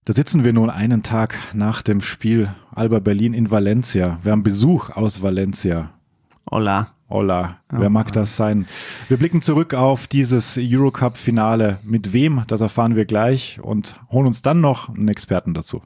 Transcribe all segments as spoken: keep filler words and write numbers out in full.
Da sitzen wir nun einen Tag nach dem Spiel Alba Berlin in Valencia. Wir haben Besuch aus Valencia. Hola. Hola, wer mag das sein? Wir blicken zurück auf dieses Eurocup-Finale. Mit wem, das erfahren wir gleich und holen uns dann noch einen Experten dazu.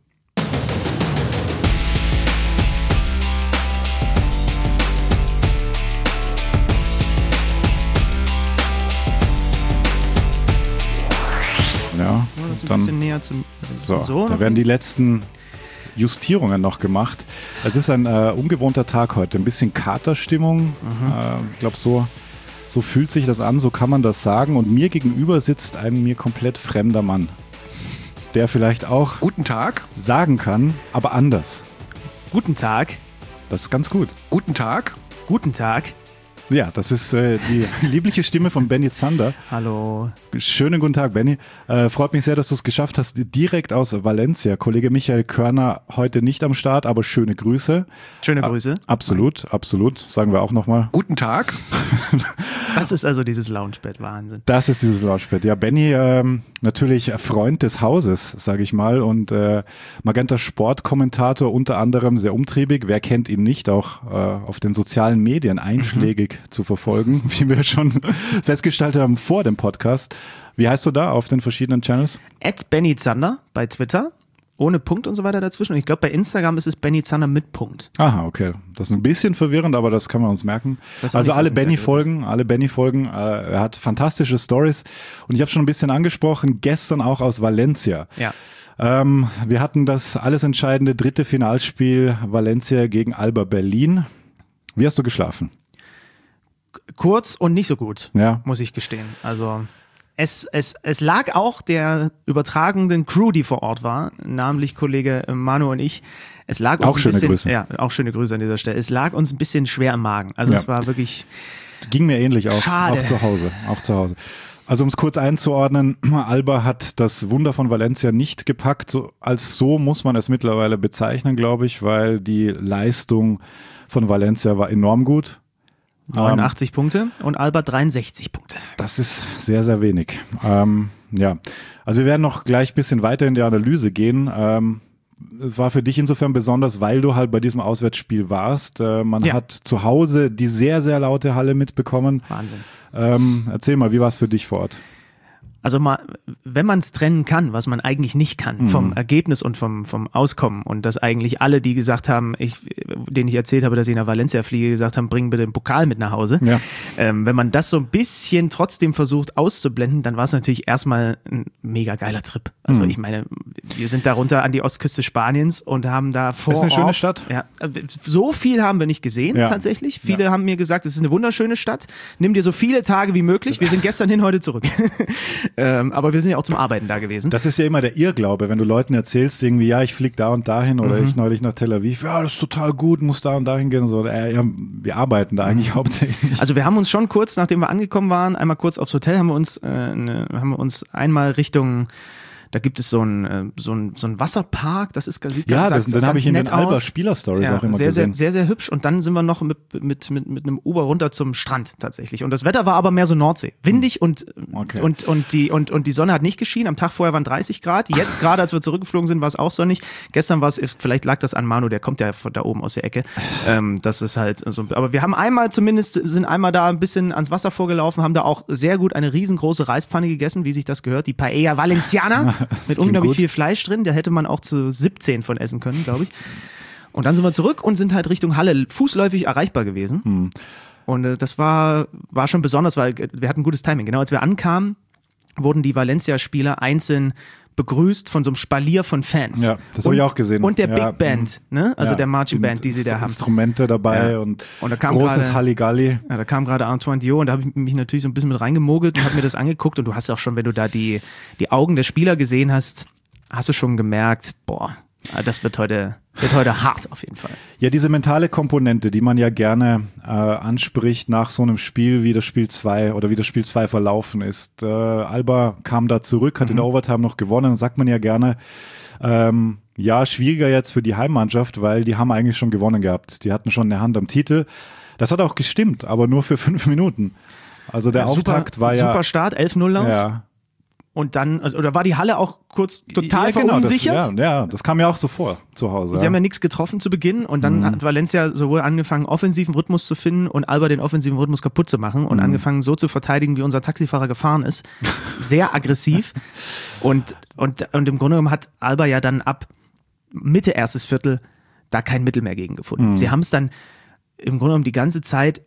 Ja, das ein dann, bisschen näher zum so, so da werden die letzten Justierungen noch gemacht. Es ist ein äh, ungewohnter Tag heute, ein bisschen Katerstimmung. Mhm. Äh, ich glaube, so, so fühlt sich das an, so kann man das sagen. Und mir gegenüber sitzt ein mir komplett fremder Mann, der vielleicht auch Guten Tag. sagen kann, aber anders. Guten Tag. Das ist ganz gut. Guten Tag. Guten Tag. Ja, das ist äh, die liebliche Stimme von Benny Zander. Hallo. Schönen guten Tag, Benny. Äh, freut mich sehr, dass du es geschafft hast, direkt aus Valencia. Kollege Michael Körner heute nicht am Start, aber schöne Grüße. Schöne Grüße. A- absolut, absolut. Sagen wir auch nochmal. Guten Tag. Das ist also dieses Loungebett, Wahnsinn. Das ist dieses Loungebett. Ja, Benny, ähm, natürlich Freund des Hauses, sage ich mal, und äh, Magenta Sport-Kommentator unter anderem, sehr umtriebig. Wer kennt ihn nicht, auch äh, auf den sozialen Medien einschlägig mhm. zu verfolgen, wie wir schon festgestellt haben vor dem Podcast. Wie heißt du da auf den verschiedenen Channels? At Benny Zander bei Twitter. Ohne Punkt und so weiter dazwischen. Und ich glaube, bei Instagram ist es Benny Zander mit Punkt. Aha, okay. Das ist ein bisschen verwirrend, aber das kann man uns merken. Also nicht, alle Benny-Folgen, alle Benny-Folgen. Äh, er hat fantastische Stories. Und ich habe schon ein bisschen angesprochen, gestern auch aus Valencia. Ja. Ähm, wir hatten das alles entscheidende dritte Finalspiel Valencia gegen Alba Berlin. Wie hast du geschlafen? Kurz und nicht so gut, ja. muss ich gestehen. Also es, es, es lag auch der übertragenden Crew, die vor Ort war, namentlich Kollege Manu und ich. Es lag uns auch ein schöne bisschen, Grüße. Ja, auch schöne Grüße an dieser Stelle. Es lag uns ein bisschen schwer im Magen. Also ja. es war wirklich. Ging mir ähnlich auch, Schade. auch zu Hause. Auch zu Hause. Also um es kurz einzuordnen, Alba hat das Wunder von Valencia nicht gepackt. So, als so muss man es mittlerweile bezeichnen, glaube ich, weil die Leistung von Valencia war enorm gut. neunundachtzig ähm, Punkte und Alba dreiundsechzig Punkte. Das ist sehr, sehr wenig. Ähm, ja, also wir werden noch gleich ein bisschen weiter in die Analyse gehen. Ähm, es war für dich insofern besonders, weil du halt bei diesem Auswärtsspiel warst. Äh, man ja. hat zu Hause die sehr, sehr laute Halle mitbekommen. Wahnsinn. Ähm, erzähl mal, wie war es für dich vor Ort? Also mal, wenn man es trennen kann, was man eigentlich nicht kann, mhm. vom Ergebnis und vom, vom Auskommen und dass eigentlich alle, die gesagt haben, ich, denen ich erzählt habe, dass sie nach Valencia fliege, gesagt haben, bring bitte den Pokal mit nach Hause. Ja. Ähm, wenn man das so ein bisschen trotzdem versucht auszublenden, dann war es natürlich erstmal ein mega geiler Trip. Also mhm. ich meine, wir sind da runter an die Ostküste Spaniens und haben da vor Ist eine Ort, schöne Stadt. Ja, so viel haben wir nicht gesehen ja. tatsächlich. Viele ja. haben mir gesagt, es ist eine wunderschöne Stadt. Nimm dir so viele Tage wie möglich. Wir sind gestern hin, heute zurück. Ähm, aber wir sind ja auch zum Arbeiten da gewesen. Das ist ja immer der Irrglaube, wenn du Leuten erzählst, irgendwie, ja, ich fliege da und dahin oder mhm. ich neulich nach Tel Aviv, ja, das ist total gut, muss da und dahin gehen und so. Äh, ja, wir arbeiten da eigentlich mhm. hauptsächlich. Also wir haben uns schon kurz, nachdem wir angekommen waren, einmal kurz aufs Hotel, haben wir uns, äh, ne, haben wir uns einmal Richtung, da gibt es so einen so ein, so ein Wasserpark, das ist sieht ja, ganz, das, dann habe ich in den Alba Spieler-Stories ja, auch immer sehr, gesehen. Sehr, sehr, sehr hübsch und dann sind wir noch mit, mit, mit, mit einem Uber runter zum Strand tatsächlich und das Wetter war aber mehr so Nordsee, windig und, okay. und, und, die, und, und die Sonne hat nicht geschienen, am Tag vorher waren dreißig Grad, jetzt gerade als wir zurückgeflogen sind, war es auch sonnig, gestern war es, vielleicht lag das an Manu, der kommt ja von da oben aus der Ecke, ähm, das ist halt so, aber wir haben einmal zumindest, sind einmal da ein bisschen ans Wasser vorgelaufen, haben da auch sehr gut eine riesengroße Reispfanne gegessen, wie sich das gehört, die Paella Valenciana mit unglaublich viel Fleisch drin, da hätte man auch zu siebzehn von essen können, glaube ich. Und dann sind wir zurück und sind halt Richtung Halle fußläufig erreichbar gewesen. Hm. Und äh, das war, war schon besonders, weil wir hatten gutes Timing. Genau als wir ankamen, wurden die Valencia-Spieler einzeln begrüßt von so einem Spalier von Fans. Ja, das habe ich auch gesehen. Und der ja. Big Band, ne? Also ja. der Marching Band, die sie da haben. Instrumente dabei ja. und, und da kam großes grade, Halligalli. Ja, da kam gerade Antoine Diot und da habe ich mich natürlich so ein bisschen mit reingemogelt und habe mir das angeguckt und du hast auch schon, wenn du da die, die Augen der Spieler gesehen hast, hast du schon gemerkt, boah, das wird heute, wird heute hart auf jeden Fall. Ja, diese mentale Komponente, die man ja gerne äh, anspricht nach so einem Spiel, wie das Spiel zwei oder wie das Spiel zwei verlaufen ist. Äh, Alba kam da zurück, hat mhm. in der Overtime noch gewonnen, dann sagt man ja gerne, ähm, ja, schwieriger jetzt für die Heimmannschaft, weil die haben eigentlich schon gewonnen gehabt. Die hatten schon eine Hand am Titel. Das hat auch gestimmt, aber nur für fünf Minuten. Also der ja, Auftakt super, war ja... Super Start, elf null Lauf. Ja. und dann, oder war die Halle auch kurz total ja, genau, verunsichert? Das, ja, ja, das kam mir auch so vor zu Hause. Sie ja. haben ja nichts getroffen zu Beginn und dann mhm. hat Valencia sowohl angefangen, offensiven Rhythmus zu finden und Alba den offensiven Rhythmus kaputt zu machen und mhm. angefangen so zu verteidigen, wie unser Taxifahrer gefahren ist. Sehr aggressiv und, und, und im Grunde genommen hat Alba ja dann ab Mitte erstes Viertel da kein Mittel mehr gegen gefunden. Mhm. Sie haben es dann im Grunde genommen die ganze Zeit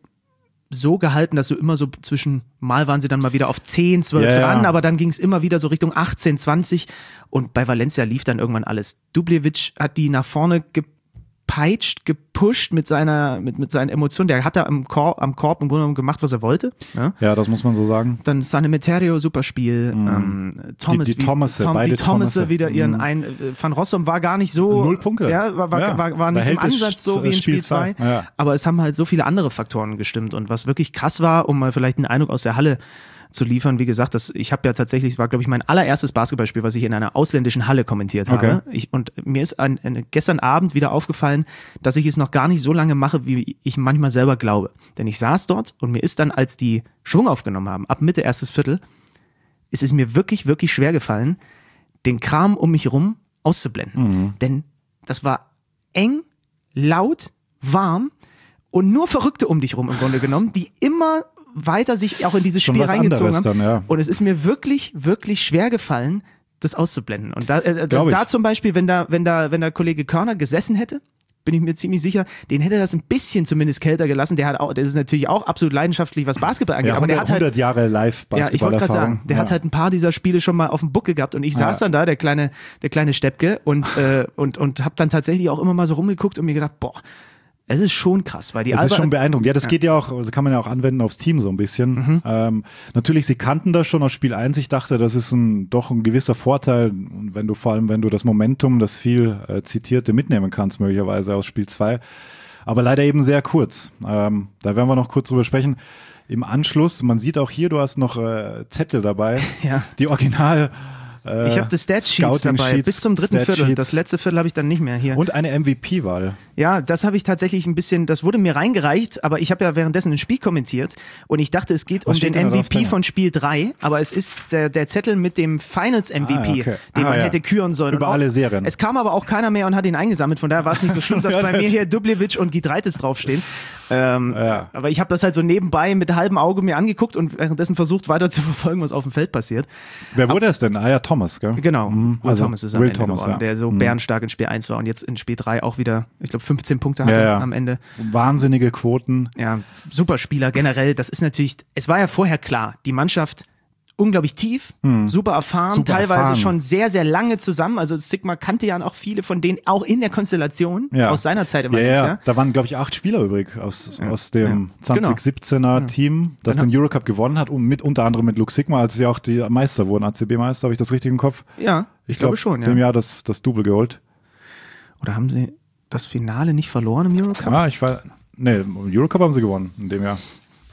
so gehalten, dass so immer so zwischen, mal waren sie dann mal wieder auf zehn, zwölf ja, dran, ja. aber dann ging es immer wieder so Richtung achtzehn, zwanzig und bei Valencia lief dann irgendwann alles. Dubljevic hat die nach vorne gepeitscht, gepusht mit seiner, mit, mit seinen Emotionen. Der hat da am Korb, am Korb im Grunde genommen gemacht, was er wollte. Ja, ja das muss man so sagen. Dann Sanemeterio, super Spiel. Mhm. Ähm, Thomas, die, die Thomasse, Tom, beide die Thomasse Thomasse. wieder ihren Mhm. ein. Van Rossum war gar nicht so. Null Punkte. Ja, war, war, ja. war, war nicht im Behält Ansatz so wie in Spiel zwei. Ja. Aber es haben halt so viele andere Faktoren gestimmt. Und was wirklich krass war, um mal vielleicht einen Eindruck aus der Halle zu liefern, wie gesagt, das, ich habe ja tatsächlich, es war glaube ich mein allererstes Basketballspiel, was ich in einer ausländischen Halle kommentiert habe. Okay. Ich, und mir ist ein, ein, gestern Abend wieder aufgefallen, dass ich es noch gar nicht so lange mache, wie ich manchmal selber glaube. Denn ich saß dort und mir ist dann, als die Schwung aufgenommen haben, ab Mitte erstes Viertel, ist es mir wirklich, wirklich schwer gefallen, den Kram um mich rum auszublenden. Mhm. Denn das war eng, laut, warm und nur Verrückte um dich rum im Grunde genommen, die immer weiter sich auch in dieses Schon Spiel was reingezogen haben. Dann, ja. Und es ist mir wirklich, wirklich schwer gefallen, das auszublenden. Und da, äh, das, da zum Beispiel, wenn da, wenn da, wenn der Kollege Körner gesessen hätte, bin ich mir ziemlich sicher, den hätte das ein bisschen zumindest kälter gelassen. Der hat auch, der ist natürlich auch absolut leidenschaftlich, was Basketball angeht. Ja, aber der hat halt hundert Jahre Live-Basketball. Ja, ich wollte gerade sagen, der ja. hat halt ein paar dieser Spiele schon mal auf dem Buckel gehabt und ich saß ja. dann da, der kleine, der kleine Steppke und, äh, und, und hab dann tatsächlich auch immer mal so rumgeguckt und mir gedacht, boah, es ist schon krass, weil die Das Alba, ist schon beeindruckend. Ja, das ja. geht ja auch, also kann man ja auch anwenden aufs Team so ein bisschen. Mhm. Ähm, natürlich, sie kannten das schon aus Spiel eins. Ich dachte, das ist ein, doch ein gewisser Vorteil, wenn du vor allem, wenn du das Momentum, das viel äh, zitierte, mitnehmen kannst, möglicherweise aus Spiel zwei. Aber leider eben sehr kurz. Ähm, da werden wir noch kurz drüber sprechen. Im Anschluss, man sieht auch hier, du hast noch äh, Zettel dabei. Ja. Die Original äh, Ich habe das Stat-Sheets dabei, bis zum dritten Viertel. Das letzte Viertel habe ich dann nicht mehr hier. Und eine M V P-Wahl. Ja, das habe ich tatsächlich ein bisschen, das wurde mir reingereicht, aber ich habe ja währenddessen ein Spiel kommentiert und ich dachte, es geht Was um den denn M V P von Spiel drei, aber es ist der, der Zettel mit dem Finals-M V P, ah, okay. den ah, man ja. hätte küren sollen. Über auch, alle Serien. Es kam aber auch keiner mehr und hat ihn eingesammelt, von daher war es nicht so schlimm, dass bei mir hier Dubljevic und Giedraitis draufstehen. Ähm, ja. Aber ich habe das halt so nebenbei mit halbem Auge mir angeguckt und währenddessen versucht weiter zu verfolgen, was auf dem Feld passiert. Wer wurde es denn? Ah ja, Thomas, gell? Genau, mhm. Will also, Thomas ist am Will Ende Thomas, geworden, ja. der so mhm. bärenstark in Spiel eins war und jetzt in Spiel drei auch wieder, ich glaube, fünfzehn Punkte hatte ja, ja. am Ende. Wahnsinnige Quoten. Ja, super Spieler generell. Das ist natürlich, es war ja vorher klar, die Mannschaft unglaublich tief, hm. super erfahren, super teilweise erfahren. schon sehr, sehr lange zusammen. Also Sigma kannte ja auch viele von denen, auch in der Konstellation ja. aus seiner Zeit im ja, Valencia. Ja, da waren, glaube ich, acht Spieler übrig aus, ja. aus dem ja. zwanzig siebzehner genau. Team, das genau. den Eurocup gewonnen hat, und mit, unter anderem mit Luke Sigma, als sie auch die Meister wurden, A C B-Meister, habe ich das richtig im Kopf? Ja, ich, ich glaube glaub, schon. Ja. Dem Jahr das, das Double geholt. Oder haben sie das Finale nicht verloren im Eurocup? Ja, ich war, nee, Eurocup haben sie gewonnen in dem Jahr.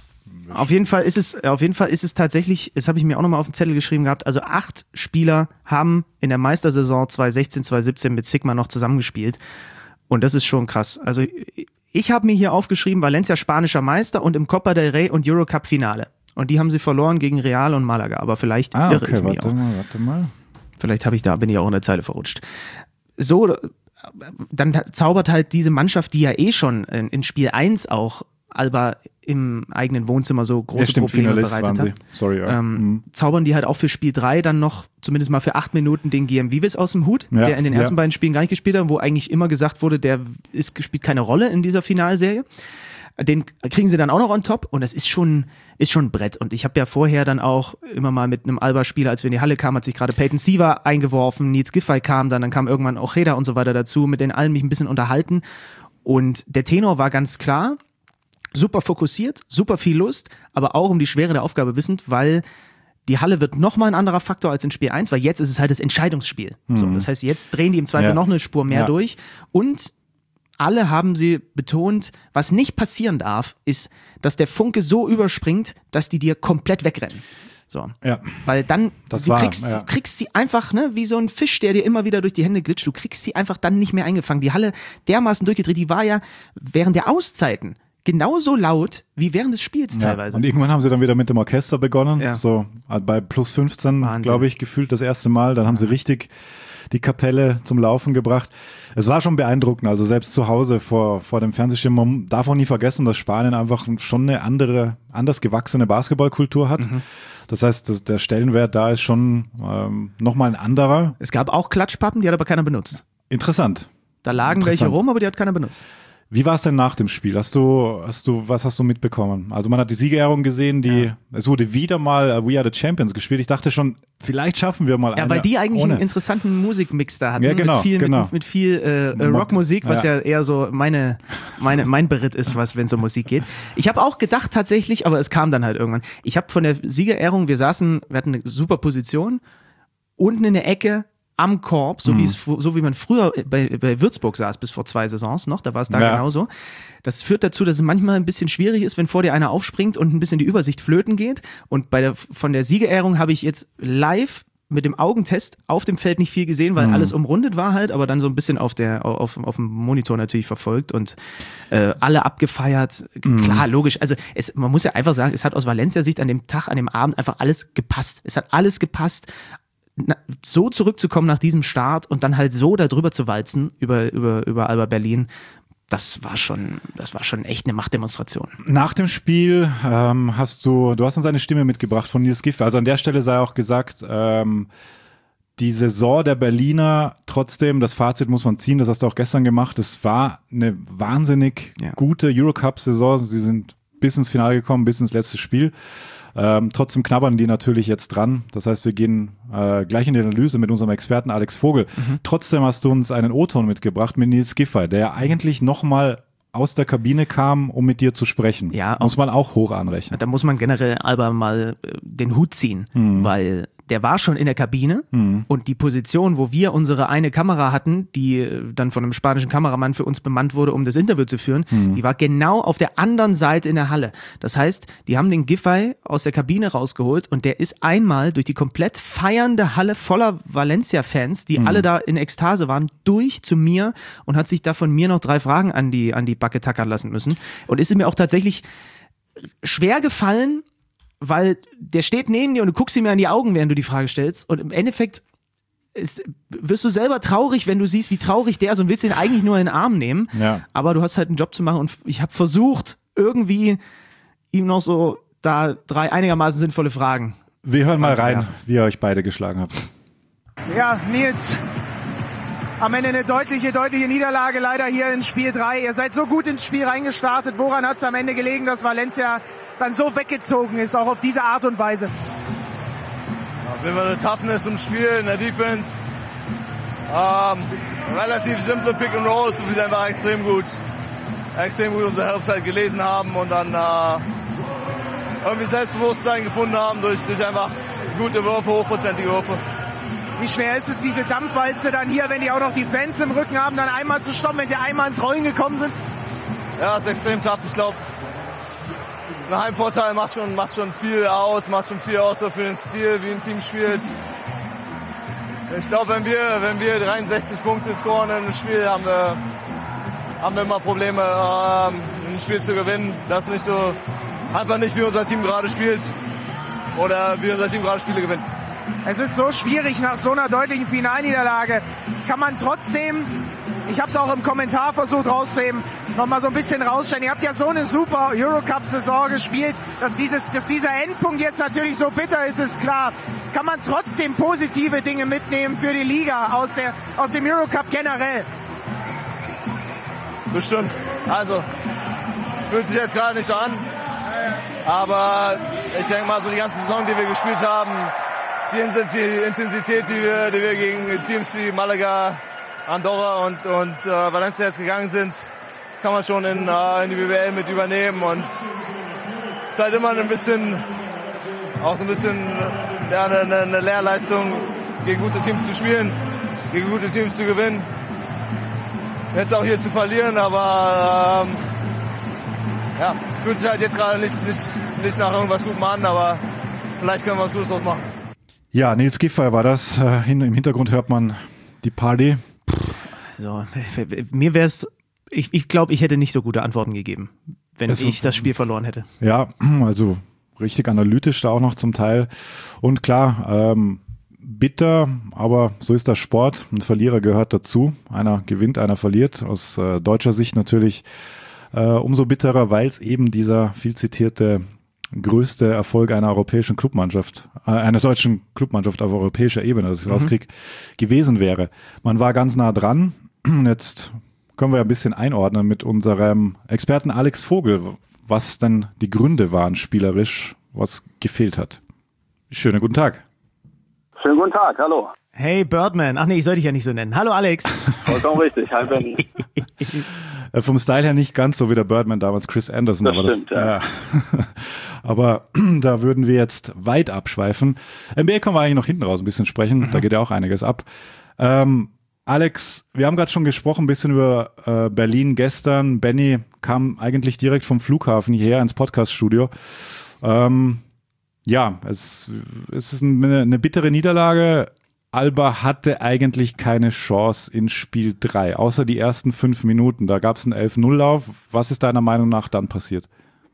Auf jeden Fall ist es, auf jeden Fall ist es tatsächlich, das habe ich mir auch nochmal auf den Zettel geschrieben gehabt, also acht Spieler haben in der Meistersaison zwanzig sechzehn, zwanzig siebzehn mit Sigma noch zusammengespielt. Und das ist schon krass. Also ich habe mir hier aufgeschrieben, Valencia spanischer Meister und im Copa del Rey und Eurocup Finale. Und die haben sie verloren gegen Real und Malaga. Aber vielleicht ah, irre okay, ich mich warte auch. Mal, warte mal. Vielleicht habe ich da, bin ich auch in der Zeile verrutscht. So, dann zaubert halt diese Mannschaft, die ja eh schon in, in Spiel eins auch Alba im eigenen Wohnzimmer so große ja, stimmt, Probleme Finalist bereitet waren hat. sie. Sorry, ja. Ähm, mhm. Zaubern die halt auch für Spiel drei dann noch, zumindest mal für acht Minuten, den Guillem Vives aus dem Hut, ja, der in den ersten ja. beiden Spielen gar nicht gespielt hat, wo eigentlich immer gesagt wurde, der ist, spielt keine Rolle in dieser Finalserie. Den kriegen sie dann auch noch on top und das ist schon, ist schon ein Brett. Und ich habe ja vorher dann auch immer mal mit einem Alba-Spieler, als wir in die Halle kamen, hat sich gerade Peyton Siva eingeworfen, Nils Giffey kam dann, dann kam irgendwann Ojeda und so weiter dazu, mit denen allen mich ein bisschen unterhalten. Und der Tenor war ganz klar, super fokussiert, super viel Lust, aber auch um die Schwere der Aufgabe wissend, weil die Halle wird nochmal ein anderer Faktor als in Spiel eins, weil jetzt ist es halt das Entscheidungsspiel. Mhm. So, das heißt, jetzt drehen die im Zweifel ja. noch eine Spur mehr ja. durch und alle haben sie betont, was nicht passieren darf, ist, dass der Funke so überspringt, dass die dir komplett wegrennen. So. Ja. Weil dann, das du war, kriegst, ja. kriegst sie einfach, ne, wie so ein Fisch, der dir immer wieder durch die Hände glitscht, du kriegst sie einfach dann nicht mehr eingefangen. Die Halle dermaßen durchgedreht, die war ja während der Auszeiten genauso laut wie während des Spiels Ja. teilweise. Und irgendwann haben sie dann wieder mit dem Orchester begonnen, Ja. so bei plus fünfzehn, glaube ich, gefühlt das erste Mal. Dann haben sie richtig die Kapelle zum Laufen gebracht. Es war schon beeindruckend, also selbst zu Hause vor, vor dem Fernsehschirm. Man darf auch nie vergessen, dass Spanien einfach schon eine andere, anders gewachsene Basketballkultur hat. Mhm. Das heißt, das, der Stellenwert da ist schon ähm, nochmal ein anderer. Es gab auch Klatschpappen, die hat aber keiner benutzt. Interessant. Da lagen welche rum, aber die hat keiner benutzt. Wie war es denn nach dem Spiel? Hast du, hast du, was hast du mitbekommen? Also man hat die Siegerehrung gesehen, die, ja. es wurde wieder mal uh, We Are the Champions gespielt. Ich dachte schon, vielleicht schaffen wir mal eine. Ja, weil die eigentlich ohne. einen interessanten Musikmix da hatten. Ja, genau, mit viel, genau. mit, mit viel äh, Rockmusik, was ja. ja eher so meine, meine, mein Beritt ist, was, wenn es um Musik geht. Ich habe auch gedacht tatsächlich, aber es kam dann halt irgendwann. Ich habe von der Siegerehrung, wir saßen, wir hatten eine super Position, unten in der Ecke, am Korb, so, mhm. wie es, so wie man früher bei, bei Würzburg saß, bis vor zwei Saisons noch, da war es da ja. genauso. Das führt dazu, dass es manchmal ein bisschen schwierig ist, wenn vor dir einer aufspringt und ein bisschen die Übersicht flöten geht. Und bei der, von der Siegerehrung habe ich jetzt live mit dem Augentest auf dem Feld nicht viel gesehen, weil mhm. alles umrundet war halt, aber dann so ein bisschen auf, der, auf, auf dem Monitor natürlich verfolgt und äh, alle abgefeiert. Mhm. Klar, logisch. Also es, man muss ja einfach sagen, es hat aus Valencia-Sicht an dem Tag, an dem Abend einfach alles gepasst. Es hat alles gepasst. Na, so zurückzukommen nach diesem Start und dann halt so da drüber zu walzen über, über, über Alba Berlin, das war schon, das war schon echt eine Machtdemonstration. Nach dem Spiel ähm, hast du, du hast uns eine Stimme mitgebracht von Nils Giffey. Also an der Stelle sei auch gesagt, ähm, die Saison der Berliner, trotzdem, das Fazit muss man ziehen, das hast du auch gestern gemacht, es war eine wahnsinnig ja. gute Eurocup-Saison. Sie sind bis ins Finale gekommen, bis ins letzte Spiel. Ähm, trotzdem knabbern die natürlich jetzt dran. Das heißt, wir gehen äh, gleich in die Analyse mit unserem Experten Alex Vogel. Mhm. Trotzdem hast du uns einen O-Ton mitgebracht mit Nils Giffey, der ja eigentlich nochmal aus der Kabine kam, um mit dir zu sprechen. Ja, muss man auch hoch anrechnen. Da muss man generell Alba mal äh, den Hut ziehen, mhm. weil der war schon in der Kabine mhm. und die Position, wo wir unsere eine Kamera hatten, die dann von einem spanischen Kameramann für uns bemannt wurde, um das Interview zu führen, mhm. die war genau auf der anderen Seite in der Halle. Das heißt, die haben den Giffey aus der Kabine rausgeholt und der ist einmal durch die komplett feiernde Halle voller Valencia-Fans, die mhm. alle da in Ekstase waren, durch zu mir und hat sich da von mir noch drei Fragen an die, an die Backe tackern lassen müssen. Und ist es mir auch tatsächlich schwer gefallen, weil der steht neben dir und du guckst ihm ja in die Augen, während du die Frage stellst und im Endeffekt ist, wirst du selber traurig, wenn du siehst, wie traurig der ist und willst ihn eigentlich nur in den Arm nehmen, ja. aber du hast halt einen Job zu machen und ich habe versucht, irgendwie ihm noch so da drei einigermaßen sinnvolle Fragen. Wir hören mal rein, wie ihr euch beide geschlagen habt. Ja, Nils, am Ende eine deutliche, deutliche Niederlage leider hier in Spiel drei. Ihr seid so gut ins Spiel reingestartet. Woran hat es am Ende gelegen, dass Valencia dann so weggezogen ist, auch auf diese Art und Weise? Auf jeden Fall eine Toughness im Spiel, in der Defense. Ähm, relativ simple Pick and Rolls, die einfach extrem gut, extrem gut unsere Halbzeit gelesen haben und dann äh, irgendwie Selbstbewusstsein gefunden haben durch, durch einfach gute Würfe, hochprozentige Würfe. Wie schwer ist es, diese Dampfwalze dann hier, wenn die auch noch die Fans im Rücken haben, dann einmal zu stoppen, wenn sie einmal ins Rollen gekommen sind? Ja, ist extrem tough. Ich glaube, ein Heimvorteil macht schon, macht schon viel aus, macht schon viel aus für den Stil, wie ein Team spielt. Ich glaube, wenn wir, wenn wir dreiundsechzig Punkte scoren in einem Spiel, haben wir, haben wir immer Probleme, ähm, ein Spiel zu gewinnen. Das ist nicht so, einfach nicht, wie unser Team gerade spielt oder wie unser Team gerade Spiele gewinnt. Es ist so schwierig nach so einer deutlichen Finalniederlage. Kann man trotzdem, ich habe es auch im Kommentar versucht rauszuheben, nochmal so ein bisschen rausstellen. Ihr habt ja so eine super Eurocup-Saison gespielt, dass, dieses, dass dieser Endpunkt jetzt natürlich so bitter ist, ist klar. Kann man trotzdem positive Dinge mitnehmen für die Liga aus, der, aus dem Eurocup generell? Bestimmt. Also, fühlt sich jetzt gerade nicht so an. Aber ich denke mal, so die ganze Saison, die wir gespielt haben, die Intensität, die wir, die wir gegen Teams wie Malaga, Andorra und, und äh, Valencia jetzt gegangen sind, das kann man schon in, äh, in die B W L mit übernehmen und es ist halt immer ein bisschen, auch so ein bisschen ja, eine, eine Lehrleistung, gegen gute Teams zu spielen, gegen gute Teams zu gewinnen. Jetzt auch hier zu verlieren, aber ähm, ja, fühlt sich halt jetzt gerade nicht, nicht, nicht nach irgendwas Gutem an, aber vielleicht können wir was Gutes draus machen. Ja, Nils Giffey war das. Äh, Im Hintergrund hört man die Party. So, mir wäre es, ich, ich glaube, ich hätte nicht so gute Antworten gegeben. wenn es ich das Spiel verloren hätte. Ja, also richtig analytisch da auch noch zum Teil. Und klar, ähm, bitter, aber so ist der Sport. Ein Verlierer gehört dazu. Einer gewinnt, einer verliert. Aus äh, deutscher Sicht natürlich äh, umso bitterer, weil es eben dieser viel zitierte größte Erfolg einer europäischen Clubmannschaft, äh, einer deutschen Clubmannschaft auf europäischer Ebene, dass ich mhm. rauskriege, gewesen wäre. Man war ganz nah dran. Jetzt können wir ein bisschen einordnen mit unserem Experten Alex Vogel, was denn die Gründe waren spielerisch, was gefehlt hat. Schönen guten Tag. Schönen guten Tag, hallo. Hey Birdman, ach nee, ich soll dich ja nicht so nennen. Hallo Alex. Vollkommen richtig, hi Benny. Vom Style her nicht ganz so wie der Birdman damals, Chris Anderson. Das aber stimmt, das, ja. ja. Aber da würden wir jetzt weit abschweifen. N B A können wir eigentlich noch hinten raus ein bisschen sprechen, mhm. da geht ja auch einiges ab. Ähm, Alex, wir haben gerade schon gesprochen, ein bisschen über äh, Berlin gestern. Benny kam eigentlich direkt vom Flughafen hierher ins Podcaststudio. Ähm, ja, es, es ist eine, eine bittere Niederlage. Alba hatte eigentlich keine Chance in Spiel drei, außer die ersten fünf Minuten. Da gab es einen elf null Lauf. Was ist deiner Meinung nach dann passiert?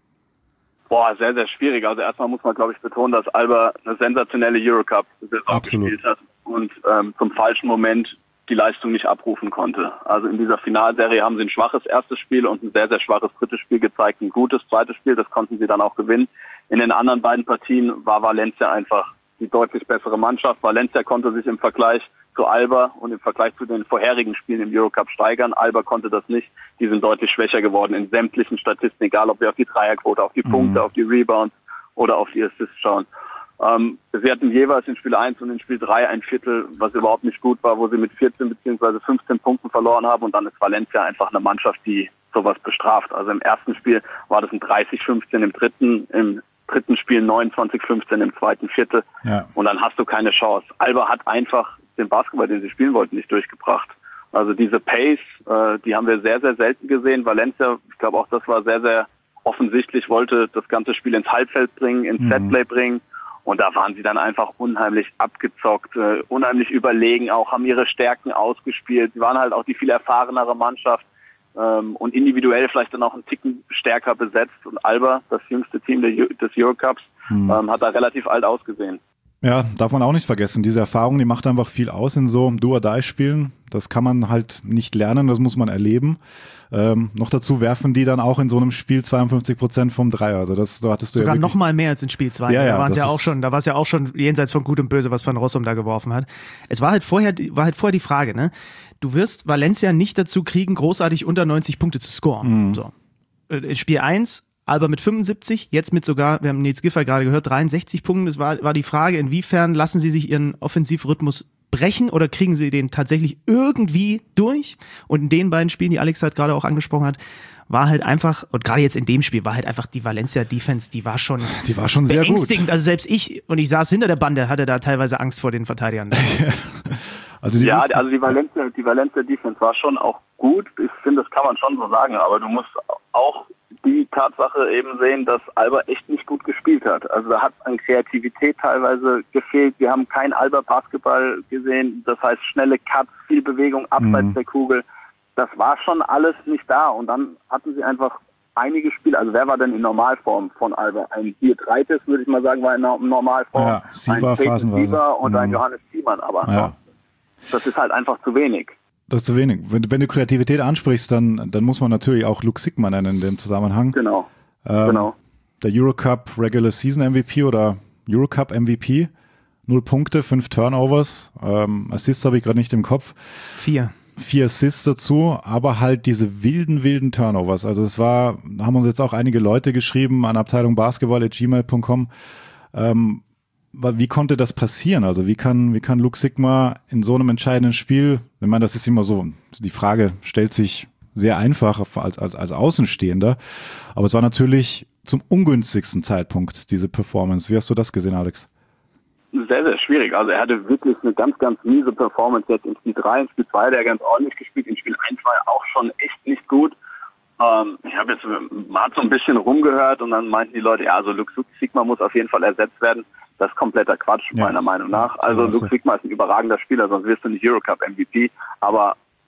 Boah, sehr, sehr schwierig. Also erstmal muss man, glaube ich, betonen, dass Alba eine sensationelle Eurocup-Saison gespielt hat und ähm, zum falschen Moment die Leistung nicht abrufen konnte. Also in dieser Finalserie haben sie ein schwaches erstes Spiel und ein sehr, sehr schwaches drittes Spiel gezeigt. Ein gutes zweites Spiel, das konnten sie dann auch gewinnen. In den anderen beiden Partien war Valencia einfach die deutlich bessere Mannschaft. Valencia konnte sich im Vergleich zu Alba und im Vergleich zu den vorherigen Spielen im Eurocup steigern. Alba konnte das nicht. Die sind deutlich schwächer geworden in sämtlichen Statistiken, egal ob wir auf die Dreierquote, auf die mhm. Punkte, auf die Rebounds oder auf die Assists schauen. Ähm, sie hatten jeweils in Spiel eins und in Spiel drei ein Viertel, was überhaupt nicht gut war, wo sie mit vierzehn bzw. fünfzehn Punkten verloren haben. Und dann ist Valencia einfach eine Mannschaft, die sowas bestraft. Also im ersten Spiel war das ein dreißig fünfzehn, im dritten, im dritten Spiel neunundzwanzig fünfzehn, im zweiten Viertel. Ja. Und dann hast du keine Chance. Alba hat einfach den Basketball, den sie spielen wollten, nicht durchgebracht. Also diese Pace, äh, die haben wir sehr, sehr selten gesehen. Valencia, ich glaube auch, das war sehr, sehr offensichtlich, wollte das ganze Spiel ins Halbfeld bringen, ins mhm. Setplay bringen. Und da waren sie dann einfach unheimlich abgezockt, äh, unheimlich überlegen auch, haben ihre Stärken ausgespielt. Sie waren halt auch die viel erfahrenere Mannschaft ähm, und individuell vielleicht dann auch einen Ticken stärker besetzt. Und Alba, das jüngste Team der, des Eurocups, mhm. ähm, hat da relativ alt ausgesehen. Ja, darf man auch nicht vergessen. Diese Erfahrung, die macht einfach viel aus in so Do-or-Die-Spielen. Das kann man halt nicht lernen, das muss man erleben. Ähm, noch dazu werfen die dann auch in so einem Spiel zweiundfünfzig Prozent vom Dreier. Also das, da hattest du sogar ja noch mal mehr als in Spiel zwei. Ja, ja, da waren es ja auch schon, da war es ja auch schon jenseits von Gut und Böse, was Van Rossum da geworfen hat. Es war halt vorher, war halt vorher die Frage, ne? Du wirst Valencia nicht dazu kriegen, großartig unter neunzig Punkte zu scoren. Mhm. So. In Spiel eins Alba mit fünfundsiebzig, jetzt mit sogar, wir haben Nils Giffer gerade gehört, dreiundsechzig Punkten. Es war, war die Frage, inwiefern lassen sie sich ihren Offensivrhythmus brechen oder kriegen sie den tatsächlich irgendwie durch? Und in den beiden Spielen, die Alex halt gerade auch angesprochen hat, war halt einfach, und gerade jetzt in dem Spiel, war halt einfach die Valencia-Defense, die war schon, die war schon sehr beängstigend. Gut. Also selbst ich, und ich saß hinter der Bande, hatte da teilweise Angst vor den Verteidigern. Also die ja, also die Valencia, die Valencia-Defense war schon auch gut. Ich finde, das kann man schon so sagen, aber du musst auch die Tatsache eben sehen, dass Alba echt nicht gut gespielt hat. Also da hat an Kreativität teilweise gefehlt. Wir haben kein Alba-Basketball gesehen. Das heißt, schnelle Cuts, viel Bewegung abseits mhm. der Kugel. Das war schon alles nicht da. Und dann hatten sie einfach einige Spiele. Also wer war denn in Normalform von Alba? Ein Dirk Reites, würde ich mal sagen, war in Normalform. Ja, Sieber, ein Phasenweise. Sieber und mhm. ein Johannes Thiemann. Aber ja. das ist halt einfach zu wenig. Das ist zu wenig. Wenn, wenn du Kreativität ansprichst, dann, dann muss man natürlich auch Luke Sigma nennen in dem Zusammenhang. Genau. Ähm, genau. Der Eurocup Regular Season M V P oder Eurocup M V P. Null Punkte, fünf Turnovers. Ähm, Assists habe ich gerade nicht im Kopf. Vier. Vier Assists dazu, aber halt diese wilden, wilden Turnovers. Also es war, da haben uns jetzt auch einige Leute geschrieben an Abteilung Basketball at gmail punkt com. Ähm, Wie konnte das passieren? Also wie kann, wie kann Luke Sigma in so einem entscheidenden Spiel, ich meine, das ist immer so, die Frage stellt sich sehr einfach als, als, als Außenstehender, aber es war natürlich zum ungünstigsten Zeitpunkt, diese Performance. Wie hast du das gesehen, Alex? Sehr, sehr schwierig. Also er hatte wirklich eine ganz, ganz miese Performance jetzt in Spiel drei, in Spiel zwei, der ganz ordentlich gespielt, in Spiel eins war er auch schon echt nicht gut. Ähm, ich habe jetzt mal so ein bisschen rumgehört und dann meinten die Leute, ja, also Luke Sigma muss auf jeden Fall ersetzt werden. Das ist kompletter Quatsch, ja, meiner Meinung nach. Also Luke Sigma ist ein überragender Spieler, sonst wirst du nicht Eurocup M V P. Aber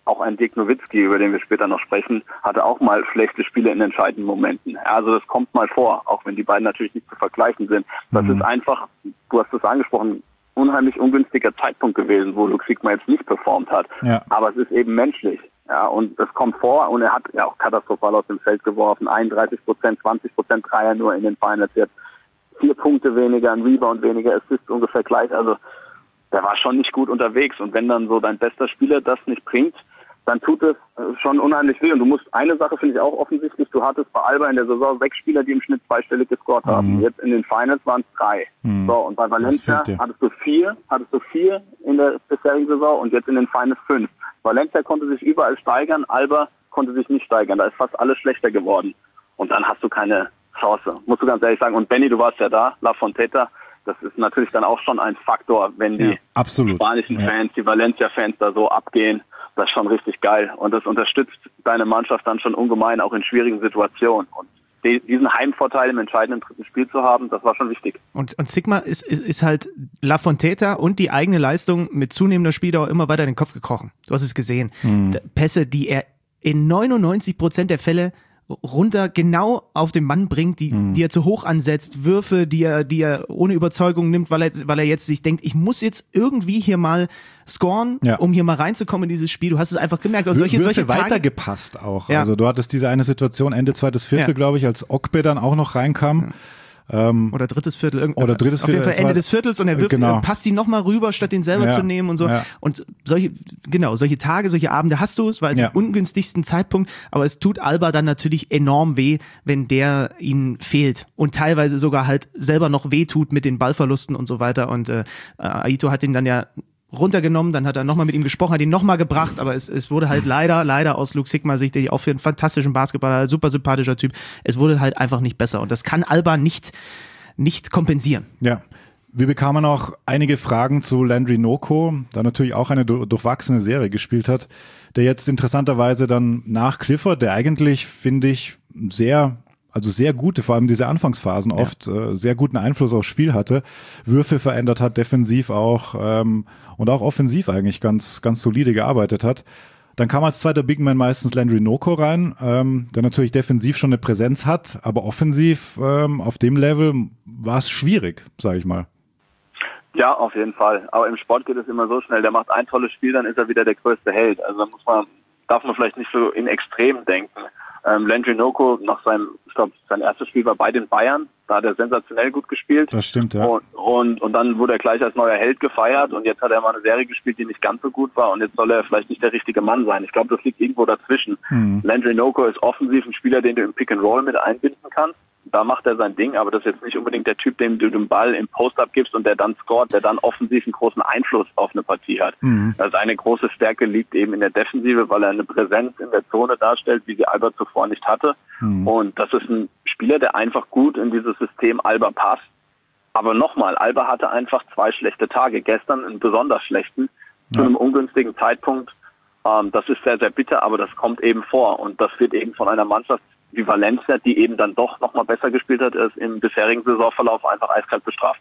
auch ein Dirk Nowitzki, über den wir später noch sprechen, hatte auch mal schlechte Spiele in entscheidenden Momenten. Also das kommt mal vor, auch wenn die beiden natürlich nicht zu vergleichen sind. Das mhm. ist einfach, du hast es angesprochen, unheimlich ungünstiger Zeitpunkt gewesen, wo Luke Sigma jetzt nicht performt hat. Ja. Aber es ist eben menschlich. Ja, und das kommt vor und er hat ja auch katastrophal aus dem Feld geworfen. einunddreißig Prozent, zwanzig Prozent Dreier nur in den Finals jetzt. Vier Punkte weniger, ein Rebound weniger, Assist ungefähr gleich. Also der war schon nicht gut unterwegs. Und wenn dann so dein bester Spieler das nicht bringt, dann tut es schon unheimlich weh. Und du musst, eine Sache finde ich auch offensichtlich, du hattest bei Alba in der Saison sechs Spieler, die im Schnitt zweistellig gescored haben. Mhm. Jetzt in den Finals waren es drei. Mhm. So, und bei Valencia hattest du vier, hattest du vier in der bisherigen Saison und jetzt in den Finals fünf. Valencia konnte sich überall steigern, Alba konnte sich nicht steigern. Da ist fast alles schlechter geworden. Und dann hast du keine Chance, musst du ganz ehrlich sagen. Und Benny, du warst ja da, La Fonteta, das ist natürlich dann auch schon ein Faktor, wenn die ja, spanischen ja. Fans, die Valencia-Fans da so abgehen. Das ist schon richtig geil. Und das unterstützt deine Mannschaft dann schon ungemein, auch in schwierigen Situationen. Und die, diesen Heimvorteil im entscheidenden dritten Spiel zu haben, das war schon wichtig. Und, und Sigma ist, ist, ist halt La Fonteta und die eigene Leistung mit zunehmender Spieldauer immer weiter in den Kopf gekrochen. Du hast es gesehen. Mhm. Pässe, die er in neunundneunzig Prozent der Fälle runter genau auf den Mann bringt, die, mhm. die er zu hoch ansetzt, Würfe, die er, die er ohne Überzeugung nimmt, weil er, weil er jetzt sich denkt, ich muss jetzt irgendwie hier mal scoren, ja. um hier mal reinzukommen in dieses Spiel. Du hast es einfach gemerkt. Also solche, Würfe solche Tage, weitergepasst auch. Ja. Also du hattest diese eine Situation Ende zweites Viertel, ja. glaube ich, als Okbe dann auch noch reinkam. Ja. Ähm, oder drittes Viertel, irgend- oder drittes auf jeden Viertel, Fall Ende des Viertels und er wirft, genau. passt ihn nochmal rüber, statt ihn selber ja. zu nehmen und so. Ja. Und solche, genau, solche Tage, solche Abende hast du, es war jetzt ja. im ungünstigsten Zeitpunkt, aber es tut Alba dann natürlich enorm weh, wenn der ihnen fehlt und teilweise sogar halt selber noch weh tut mit den Ballverlusten und so weiter. Und äh, Aito hat ihn dann ja runtergenommen, dann hat er nochmal mit ihm gesprochen, hat ihn nochmal gebracht, aber es, es wurde halt leider, leider aus Luke Sigma Sicht, der auch für einen fantastischen Basketballer, super sympathischer Typ, es wurde halt einfach nicht besser und das kann Alba nicht nicht kompensieren. Ja, wir bekamen auch einige Fragen zu Landry Noko, der natürlich auch eine du- durchwachsene Serie gespielt hat, der jetzt interessanterweise dann nach Clifford, der eigentlich, finde ich, sehr, also sehr gute, vor allem diese Anfangsphasen ja. oft äh, sehr guten Einfluss aufs Spiel hatte, Würfe verändert hat, defensiv auch ähm, und auch offensiv eigentlich ganz, ganz solide gearbeitet hat. Dann kam als zweiter Big Man meistens Landry Noko rein, ähm, der natürlich defensiv schon eine Präsenz hat, aber offensiv ähm, auf dem Level war es schwierig, sage ich mal. Ja, auf jeden Fall. Aber im Sport geht es immer so schnell. Der macht ein tolles Spiel, dann ist er wieder der größte Held. Also da muss man, darf man vielleicht nicht so in Extrem denken. Ähm, Landry Noko nach seinem, ich glaube, sein erstes Spiel war bei den Bayern. Da hat er sensationell gut gespielt. Das stimmt, ja. Und, und, und dann wurde er gleich als neuer Held gefeiert und jetzt hat er mal eine Serie gespielt, die nicht ganz so gut war und jetzt soll er vielleicht nicht der richtige Mann sein. Ich glaube, das liegt irgendwo dazwischen. Mhm. Landry Noko ist offensiv ein Spieler, den du im Pick and Roll mit einbinden kannst. Da macht er sein Ding, aber das ist jetzt nicht unbedingt der Typ, dem du den Ball im Post-Up gibst und der dann scoret, der dann offensiv einen großen Einfluss auf eine Partie hat. Mhm. Also eine große Stärke liegt eben in der Defensive, weil er eine Präsenz in der Zone darstellt, wie sie Alba zuvor nicht hatte. Mhm. Und das ist ein Spieler, der einfach gut in dieses System Alba passt. Aber nochmal, Alba hatte einfach zwei schlechte Tage. Gestern einen besonders schlechten, ja. zu einem ungünstigen Zeitpunkt. Ähm, das ist sehr, sehr bitter, aber das kommt eben vor. Und das wird eben von einer Mannschaft wie Valencia, die eben dann doch nochmal besser gespielt hat, ist im bisherigen Saisonverlauf einfach eiskalt bestraft.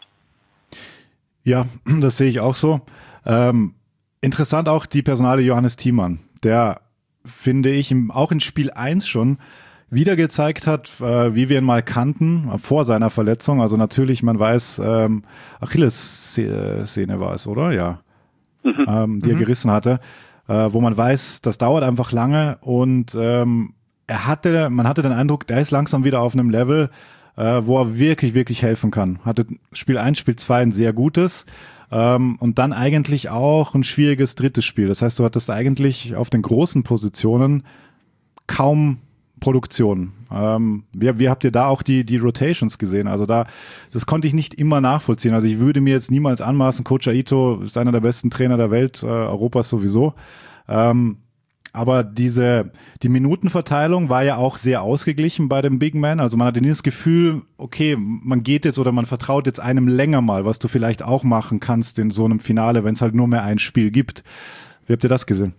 Ja, das sehe ich auch so. Ähm, interessant auch die Personale Johannes Thiemann, der, finde ich, im, auch in Spiel eins schon wieder gezeigt hat, äh, wie wir ihn mal kannten, äh, vor seiner Verletzung. Also natürlich, man weiß, ähm, Achillessehne war es, oder? Ja. Mhm. Ähm, die mhm. er gerissen hatte. Äh, wo man weiß, das dauert einfach lange und ähm, er hatte, man hatte den Eindruck, der ist langsam wieder auf einem Level, äh, wo er wirklich, wirklich helfen kann. Hatte Spiel eins, Spiel zwei ein sehr gutes ähm, und dann eigentlich auch ein schwieriges drittes Spiel. Das heißt, du hattest eigentlich auf den großen Positionen kaum Produktion. Ähm, wie, wie habt ihr da auch die, die Rotations gesehen? Also da, das konnte ich nicht immer nachvollziehen. Also ich würde mir jetzt niemals anmaßen, Coach Aito ist einer der besten Trainer der Welt, äh, Europas sowieso. Ähm, Aber diese, die Minutenverteilung war ja auch sehr ausgeglichen bei dem Big Man. Also man hatte nie das Gefühl, okay, man geht jetzt oder man vertraut jetzt einem länger mal, was du vielleicht auch machen kannst in so einem Finale, wenn es halt nur mehr ein Spiel gibt. Wie habt ihr das gesehen?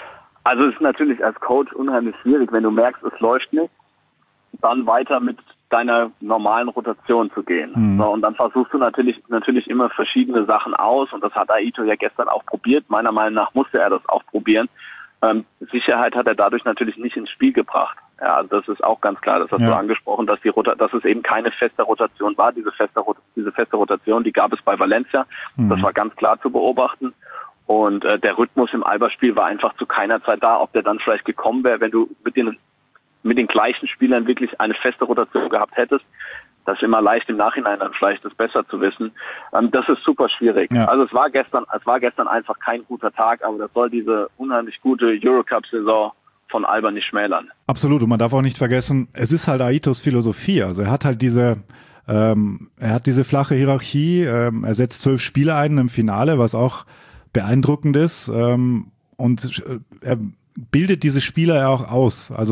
Also es ist natürlich als Coach unheimlich schwierig, wenn du merkst, es läuft nicht, dann weiter mit deiner normalen Rotation zu gehen. Mhm. So, und dann versuchst du natürlich natürlich immer verschiedene Sachen aus und das hat Aito ja gestern auch probiert. Meiner Meinung nach musste er das auch probieren. Ähm, Sicherheit hat er dadurch natürlich nicht ins Spiel gebracht. Ja, das ist auch ganz klar, das hast ja. du angesprochen, dass die Rota- dass es eben keine feste Rotation war. Diese feste, Rot- diese feste Rotation, die gab es bei Valencia. Mhm. Das war ganz klar zu beobachten. Und äh, der Rhythmus im Alba-Spiel war einfach zu keiner Zeit da. Ob der dann vielleicht gekommen wäre, wenn du mit den mit den gleichen Spielern wirklich eine feste Rotation gehabt hättest, das ist immer leicht im Nachhinein dann vielleicht das besser zu wissen. Ähm, das ist super schwierig. Ja. Also es war gestern, es war gestern einfach kein guter Tag, aber das soll diese unheimlich gute Eurocup-Saison von Alba nicht schmälern. Absolut, und man darf auch nicht vergessen, es ist halt Aitos Philosophie. Also er hat halt diese, ähm, er hat diese flache Hierarchie, ähm, er setzt zwölf Spieler ein im Finale, was auch beeindruckend ist, ähm, und er bildet diese Spieler ja auch aus. Also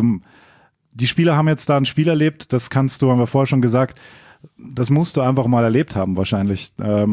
die Spieler haben jetzt da ein Spiel erlebt, das kannst du, haben wir vorher schon gesagt, das musst du einfach mal erlebt haben wahrscheinlich.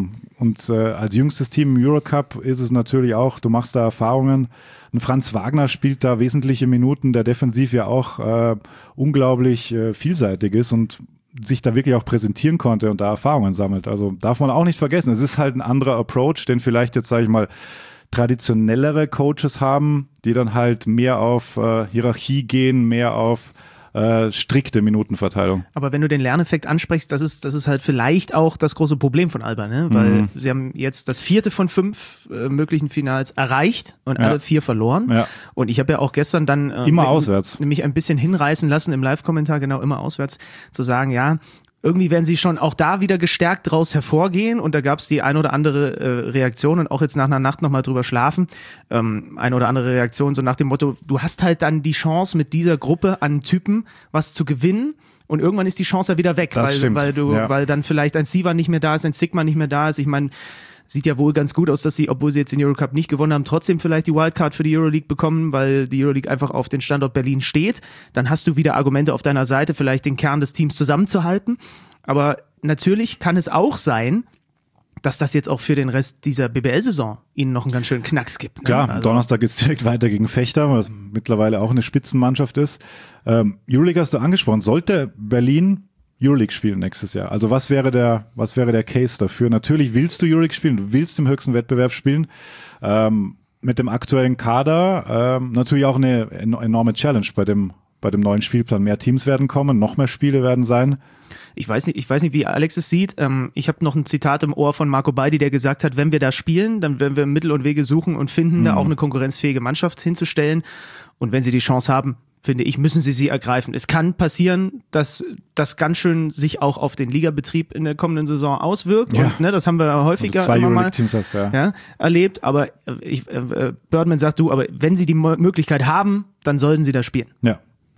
Und als jüngstes Team im Eurocup ist es natürlich auch, du machst da Erfahrungen. Ein Franz Wagner spielt da wesentliche Minuten, der defensiv ja auch äh, unglaublich äh, vielseitig ist und sich da wirklich auch präsentieren konnte und da Erfahrungen sammelt. Also darf man auch nicht vergessen, es ist halt ein anderer Approach, den vielleicht jetzt, sage ich mal, traditionellere Coaches haben, die dann halt mehr auf äh, Hierarchie gehen, mehr auf äh, strikte Minutenverteilung. Aber wenn du den Lerneffekt ansprichst, das ist, das ist halt vielleicht auch das große Problem von Alba, ne? Weil mhm. sie haben jetzt das vierte von fünf äh, möglichen Finals erreicht und ja. alle vier verloren. Ja. Und ich habe ja auch gestern dann äh, immer mich, auswärts. mich ein bisschen hinreißen lassen im Live-Kommentar, genau, immer auswärts, zu sagen, ja, irgendwie werden sie schon auch da wieder gestärkt draus hervorgehen und da gab es die ein oder andere äh, Reaktion und auch jetzt nach einer Nacht nochmal drüber schlafen, ähm, eine oder andere Reaktion so nach dem Motto, du hast halt dann die Chance mit dieser Gruppe an Typen was zu gewinnen und irgendwann ist die Chance ja wieder weg, das weil, stimmt. weil du, ja. weil dann vielleicht ein Siva nicht mehr da ist, ein Sigma nicht mehr da ist. Ich meine, sieht ja wohl ganz gut aus, dass sie, obwohl sie jetzt den Eurocup nicht gewonnen haben, trotzdem vielleicht die Wildcard für die Euroleague bekommen, weil die Euroleague einfach auf den Standort Berlin steht. Dann hast du wieder Argumente auf deiner Seite, vielleicht den Kern des Teams zusammenzuhalten. Aber natürlich kann es auch sein, dass das jetzt auch für den Rest dieser B B L-Saison ihnen noch einen ganz schönen Knacks gibt. Ne? Klar, also Donnerstag geht's direkt weiter gegen Fechter, was mittlerweile auch eine Spitzenmannschaft ist. Ähm, Euroleague hast du angesprochen. Sollte Berlin Euroleague spielen nächstes Jahr? Also was wäre der, was wäre der Case dafür? Natürlich willst du Euroleague spielen, du willst im höchsten Wettbewerb spielen. Ähm, mit dem aktuellen Kader ähm, natürlich auch eine enorme Challenge bei dem bei dem neuen Spielplan. Mehr Teams werden kommen, noch mehr Spiele werden sein. Ich weiß nicht, ich weiß nicht, wie Alex es sieht. Ähm, ich habe noch ein Zitat im Ohr von Marco Beidi, der gesagt hat, wenn wir da spielen, dann werden wir Mittel und Wege suchen und finden, mhm. da auch eine konkurrenzfähige Mannschaft hinzustellen. Und wenn sie die Chance haben, finde ich, müssen sie sie ergreifen. Es kann passieren, dass das ganz schön sich auch auf den Ligabetrieb in der kommenden Saison auswirkt. Ja. Und ne, das haben wir häufiger zwei immer mal Teams hast, ja. Ja, erlebt. Aber ich, äh, Birdman sagt du, aber wenn sie die Möglichkeit haben, dann sollten sie da spielen. Ja.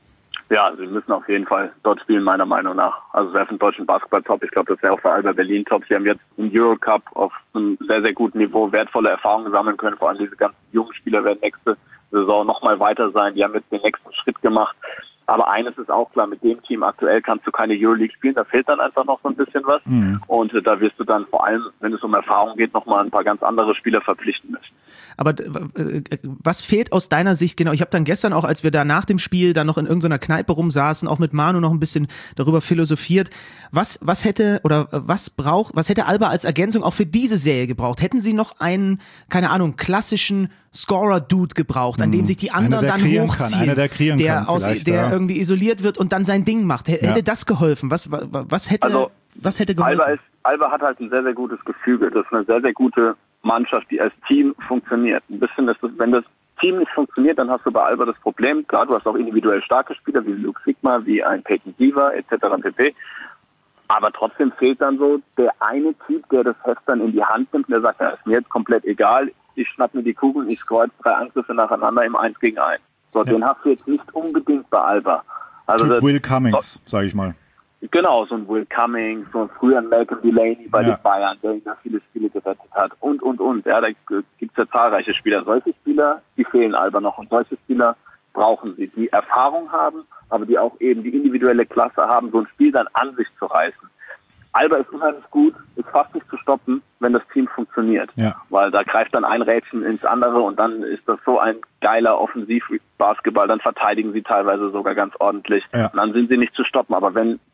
Ja, sie müssen auf jeden Fall dort spielen, meiner Meinung nach. Also es wäre für den deutschen Basketball top. Ich glaube, das wäre auch für Alba Berlin top. Sie haben jetzt im Eurocup auf einem sehr, sehr guten Niveau wertvolle Erfahrungen sammeln können. Vor allem diese ganzen jungen Spieler werden nächste Saison nochmal weiter sein. Die haben jetzt den nächsten Schritt gemacht. Aber eines ist auch klar, mit dem Team aktuell kannst du keine Euroleague spielen. Da fehlt dann einfach noch so ein bisschen was. Mhm. Und äh, da wirst du dann vor allem, wenn es um Erfahrung geht, nochmal ein paar ganz andere Spieler verpflichten müssen. Aber äh, was fehlt aus deiner Sicht genau? Ich habe dann gestern auch, als wir da nach dem Spiel dann noch in irgendeiner Kneipe rumsaßen, auch mit Manu noch ein bisschen darüber philosophiert. Was, was hätte oder was braucht, was hätte Alba als Ergänzung auch für diese Serie gebraucht? Hätten sie noch einen, keine Ahnung, klassischen Scorer-Dude gebraucht, an dem sich die anderen einer, dann hochziehen, kann, einer, der, kreieren der, kann aus, der ja. irgendwie isoliert wird und dann sein Ding macht. Hätte ja. das geholfen? Was, was, was hätte, also, was hätte geholfen? Alba, ist, Alba hat halt ein sehr, sehr gutes Gefüge. Das ist eine sehr, sehr gute Mannschaft, die als Team funktioniert. Ein bisschen, ist das, wenn das Team nicht funktioniert, dann hast du bei Alba das Problem. Klar, du hast auch individuell starke Spieler wie Luke Sigma, wie ein Peyton Siva et cetera pp. Aber trotzdem fehlt dann so der eine Typ, der das Heft dann in die Hand nimmt und der sagt, ja, ist mir jetzt komplett egal, ich schnapp mir die Kugel, ich score jetzt drei Angriffe nacheinander im eins gegen eins. So, ja. Den hast du jetzt nicht unbedingt bei Alba. Also Typ das, Will Cummings, sage ich mal. Genau, so ein Will Cummings, so ein früher Malcolm Delaney bei ja. den Bayern, der ihn da viele Spiele gerettet hat und, und, und. Ja, da gibt's ja zahlreiche Spieler. Solche Spieler, die fehlen Alba noch und solche Spieler brauchen sie, die Erfahrung haben, aber die auch eben die individuelle Klasse haben, so ein Spiel dann an sich zu reißen. Alba ist unheimlich gut, ist fast nicht zu stoppen, wenn das Team funktioniert. Ja. Weil da greift dann ein Rädchen ins andere und dann ist das so ein geiler Offensivbasketball, dann verteidigen sie teilweise sogar ganz ordentlich. Ja. Und dann sind sie nicht zu stoppen. Aber wenn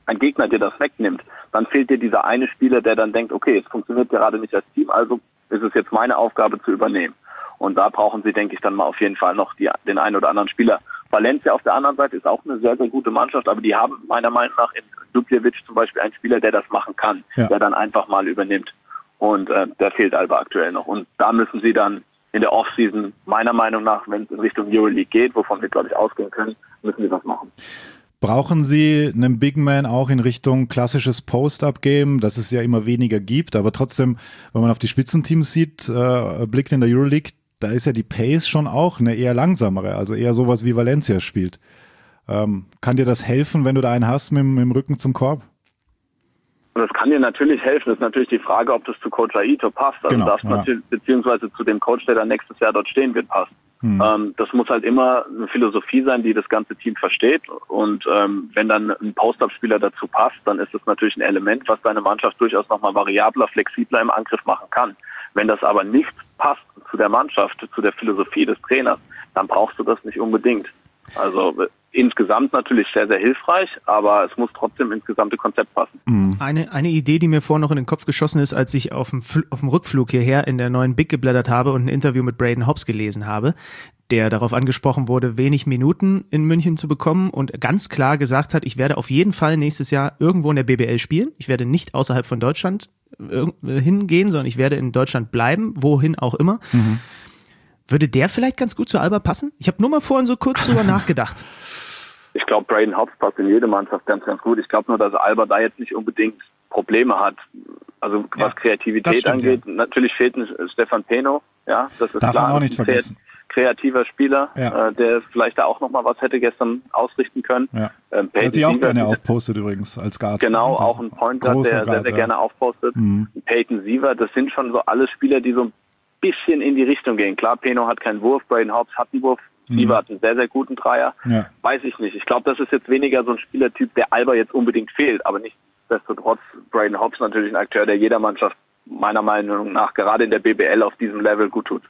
ein Gegner dir das wegnimmt, dann fehlt dir dieser eine Spieler, der dann denkt, okay, es funktioniert gerade nicht als Team, also ist es jetzt meine Aufgabe zu übernehmen. Und da brauchen sie, denke ich, dann mal auf jeden Fall noch die, den einen oder anderen Spieler. Valencia auf der anderen Seite ist auch eine sehr, sehr gute Mannschaft, aber die haben meiner Meinung nach in Dubljevic zum Beispiel einen Spieler, der das machen kann, ja. der dann einfach mal übernimmt. Und äh, der fehlt Alba aktuell noch. Und da müssen sie dann in der Offseason, meiner Meinung nach, wenn es in Richtung Euroleague geht, wovon wir, glaube ich, ausgehen können, müssen sie was machen. Brauchen Sie einen Big Man auch in Richtung klassisches Post-Up-Game, das es ja immer weniger gibt, aber trotzdem, wenn man auf die Spitzenteams sieht, äh, blickt in der Euroleague, da ist ja die Pace schon auch eine eher langsamere, also eher sowas wie Valencia spielt. Ähm, kann dir das helfen, wenn du da einen hast mit, mit dem Rücken zum Korb? Das kann dir natürlich helfen. Das ist natürlich die Frage, ob das zu Coach Aito passt. Also genau, das ja. natürlich, beziehungsweise zu dem Coach, der dann nächstes Jahr dort stehen wird, passt. Hm. Ähm, das muss halt immer eine Philosophie sein, die das ganze Team versteht. Und ähm, wenn dann ein Post-Up-Spieler dazu passt, dann ist das natürlich ein Element, was deine Mannschaft durchaus nochmal variabler, flexibler im Angriff machen kann. Wenn das aber nicht passt zu der Mannschaft, zu der Philosophie des Trainers, dann brauchst du das nicht unbedingt. Also insgesamt natürlich sehr, sehr hilfreich, aber es muss trotzdem ins gesamte Konzept passen. Eine, eine Idee, die mir vorhin noch in den Kopf geschossen ist, als ich auf dem, Fl- auf dem Rückflug hierher in der neuen Big geblättert habe und ein Interview mit Braden Hobbs gelesen habe, der darauf angesprochen wurde, wenig Minuten in München zu bekommen und ganz klar gesagt hat, ich werde auf jeden Fall nächstes Jahr irgendwo in der B B L spielen. Ich werde nicht außerhalb von Deutschland hingehen, sondern ich werde in Deutschland bleiben, wohin auch immer. Mhm. Würde der vielleicht ganz gut zu Alba passen? Ich habe nur mal vorhin so kurz drüber nachgedacht. Ich glaube, Braden Hobbs passt in jede Mannschaft ganz, ganz gut. Ich glaube nur, dass Alba da jetzt nicht unbedingt Probleme hat. Also was ja, Kreativität stimmt, angeht. Ja. Natürlich fehlt ein Stefan Peno. Ja, das ist Darf klar. man auch nicht ein vergessen. Kreativer Spieler, ja. äh, der vielleicht da auch nochmal was hätte gestern ausrichten können. Ja. Ähm, Was ich auch Siever, gerne aufpostet übrigens als Guard. Genau, auch ein Point Guard, der Guard, sehr, sehr ja. gerne aufpostet. Mhm. Peyton Siever, das sind schon so alle Spieler, die so ein bisschen in die Richtung gehen. Klar, Peno hat keinen Wurf, Braden Hobbs hat einen Wurf, mhm. Siever hat einen sehr, sehr guten Dreier. Ja. Weiß ich nicht. Ich glaube, das ist jetzt weniger so ein Spielertyp, der Alba jetzt unbedingt fehlt, aber nichtsdestotrotz Braden Hobbs natürlich ein Akteur, der jeder Mannschaft meiner Meinung nach gerade in der B B L auf diesem Level gut tut.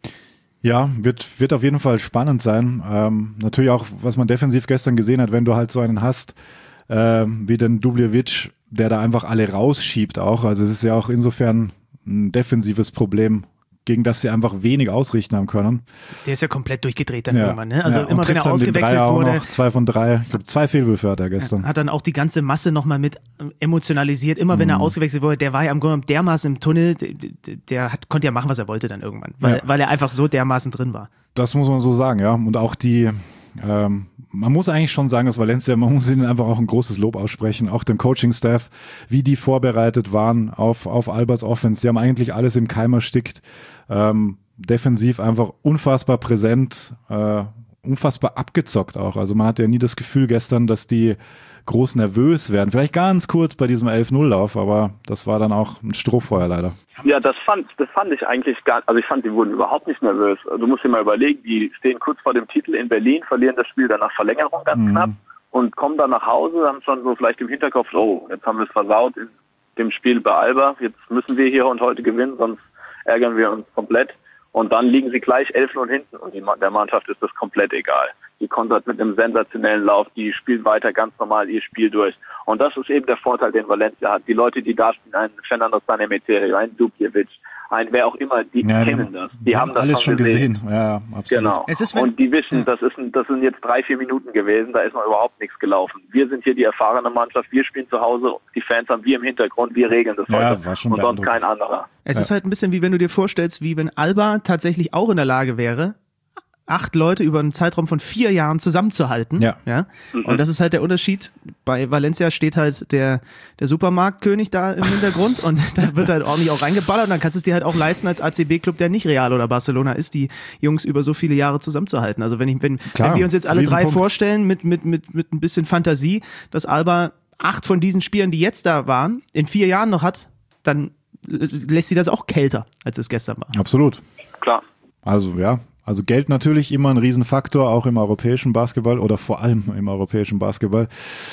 Ja, wird, wird auf jeden Fall spannend sein. Ähm, natürlich auch, was man defensiv gestern gesehen hat, wenn du halt so einen hast, äh, wie den Dubljevic, der da einfach alle rausschiebt auch. Also es ist ja auch insofern ein defensives Problem, gegen das sie einfach wenig ausrichten haben können. Der ist ja komplett durchgedreht dann ja. irgendwann, ne? Also ja, immer wenn er ausgewechselt wurde. Noch, zwei von drei, ich glaube zwei Fehlwürfe hat er gestern. Hat dann auch die ganze Masse nochmal mit emotionalisiert. Immer mhm. wenn er ausgewechselt wurde, der war ja am Grunde dermaßen im Tunnel, der, der hat, konnte ja machen, was er wollte dann irgendwann, weil, ja. weil er einfach so dermaßen drin war. Das muss man so sagen, ja. Und auch die, ähm, man muss eigentlich schon sagen, dass Valencia, man muss ihnen einfach auch ein großes Lob aussprechen, auch dem Coaching-Staff, wie die vorbereitet waren auf, auf Albas Offense. Die haben eigentlich alles im Keim erstickt. Ähm, defensiv einfach unfassbar präsent, äh, unfassbar abgezockt auch. Also man hatte ja nie das Gefühl gestern, dass die groß nervös werden. Vielleicht ganz kurz bei diesem elf null Lauf, aber das war dann auch ein Strohfeuer leider. Ja, das fand, das fand ich eigentlich gar also ich fand, die wurden überhaupt nicht nervös. Du musst dir mal überlegen, die stehen kurz vor dem Titel in Berlin, verlieren das Spiel dann nach Verlängerung ganz mhm. knapp und kommen dann nach Hause, haben schon so vielleicht im Hinterkopf, oh, jetzt haben wir es versaut in dem Spiel bei Alba, jetzt müssen wir hier und heute gewinnen, sonst ärgern wir uns komplett. Und dann liegen sie gleich elf null hinten und die, der Mannschaft ist das komplett egal. Die kontert mit einem sensationellen Lauf, die spielen weiter ganz normal ihr Spiel durch. Und das ist eben der Vorteil, den Valencia hat. Die Leute, die da spielen, ein Fernando Sanemeterio, ein Dubljevic, ein wer auch immer, die ja, kennen das. Die, die haben das alles schon gesehen. gesehen. Ja, absolut. Genau. Es ist, und die wissen, ja. das, ist ein, das sind jetzt drei, vier Minuten gewesen, da ist noch überhaupt nichts gelaufen. Wir sind hier die erfahrene Mannschaft, wir spielen zu Hause, die Fans haben wir im Hintergrund, wir regeln das ja, heute war schon und sonst kein anderer. Es ja. ist halt ein bisschen wie wenn du dir vorstellst, wie wenn Alba tatsächlich auch in der Lage wäre, acht Leute über einen Zeitraum von vier Jahren zusammenzuhalten. Ja. ja? Mhm. Und das ist halt der Unterschied. Bei Valencia steht halt der, der Supermarktkönig da im Hintergrund und da wird halt ordentlich auch reingeballert und dann kannst du es dir halt auch leisten als A C B-Club, der nicht Real oder Barcelona ist, die Jungs über so viele Jahre zusammenzuhalten. Also wenn, ich, wenn, Klar, wenn wir uns jetzt alle drei vorstellen mit, mit, mit, mit ein bisschen Fantasie, dass Alba acht von diesen Spielern, die jetzt da waren, in vier Jahren noch hat, dann lässt sie das auch kälter, als es gestern war. Absolut. Klar. Also ja, Also Geld natürlich immer ein Riesenfaktor, auch im europäischen Basketball oder vor allem im europäischen Basketball.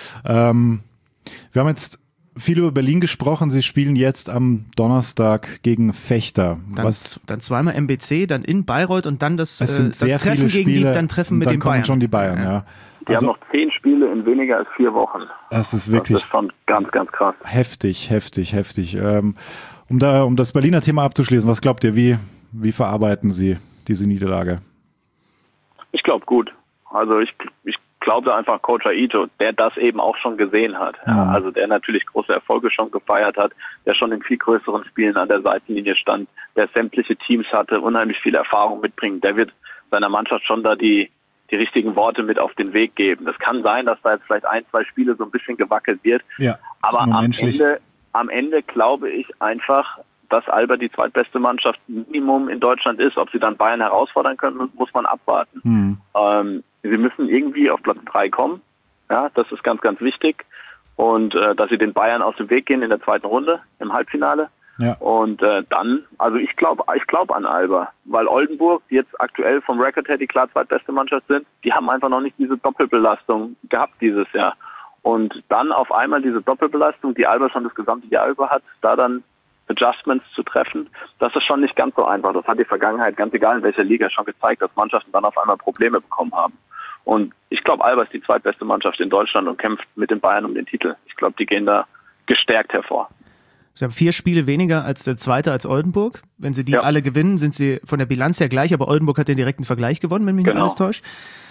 Ähm, wir haben jetzt viel über Berlin gesprochen. Sie spielen jetzt am Donnerstag gegen Fechter. Dann, Was, dann zweimal M B C, dann in Bayreuth und dann das, es sind äh, das sehr Treffen viele gegen Spiele, die, dann Treffen mit dann den kommen Bayern. schon die Bayern, ja. Die also, haben noch zehn Spiele in weniger als vier Wochen. Das ist wirklich das ist schon ganz, ganz krass. Heftig, heftig, heftig. Ähm, um, da, um das Berliner Thema abzuschließen, was glaubt ihr, wie, wie verarbeiten Sie diese Niederlage? Ich glaube gut. Also ich, ich glaube einfach Coach Ito, der das eben auch schon gesehen hat. Ja, ja. Also der natürlich große Erfolge schon gefeiert hat, der schon in viel größeren Spielen an der Seitenlinie stand, der sämtliche Teams hatte, unheimlich viel Erfahrung mitbringt. Der wird seiner Mannschaft schon da die, die richtigen Worte mit auf den Weg geben. Das kann sein, dass da jetzt vielleicht ein, zwei Spiele so ein bisschen gewackelt wird. Ja, aber am Ende, am Ende glaube ich einfach, dass Alba die zweitbeste Mannschaft Minimum in Deutschland ist. Ob sie dann Bayern herausfordern können, muss man abwarten. Hm. Ähm, sie müssen irgendwie auf Platz drei kommen. Ja, das ist ganz, ganz wichtig. Und äh, dass sie den Bayern aus dem Weg gehen in der zweiten Runde im Halbfinale. Ja. Und äh, dann, also ich glaube ich glaube an Alba, weil Oldenburg, die jetzt aktuell vom Record her die klar zweitbeste Mannschaft sind, die haben einfach noch nicht diese Doppelbelastung gehabt dieses Jahr. Und dann auf einmal diese Doppelbelastung, die Alba schon das gesamte Jahr über hat, da dann Adjustments zu treffen, das ist schon nicht ganz so einfach. Das hat die Vergangenheit, ganz egal in welcher Liga, schon gezeigt, dass Mannschaften dann auf einmal Probleme bekommen haben. Und ich glaube, Alba ist die zweitbeste Mannschaft in Deutschland und kämpft mit den Bayern um den Titel. Ich glaube, die gehen da gestärkt hervor. Sie haben vier Spiele weniger als der zweite, als Oldenburg. Wenn sie die ja. alle gewinnen, sind sie von der Bilanz her gleich, aber Oldenburg hat den direkten Vergleich gewonnen, wenn mich nicht genau. alles täuscht.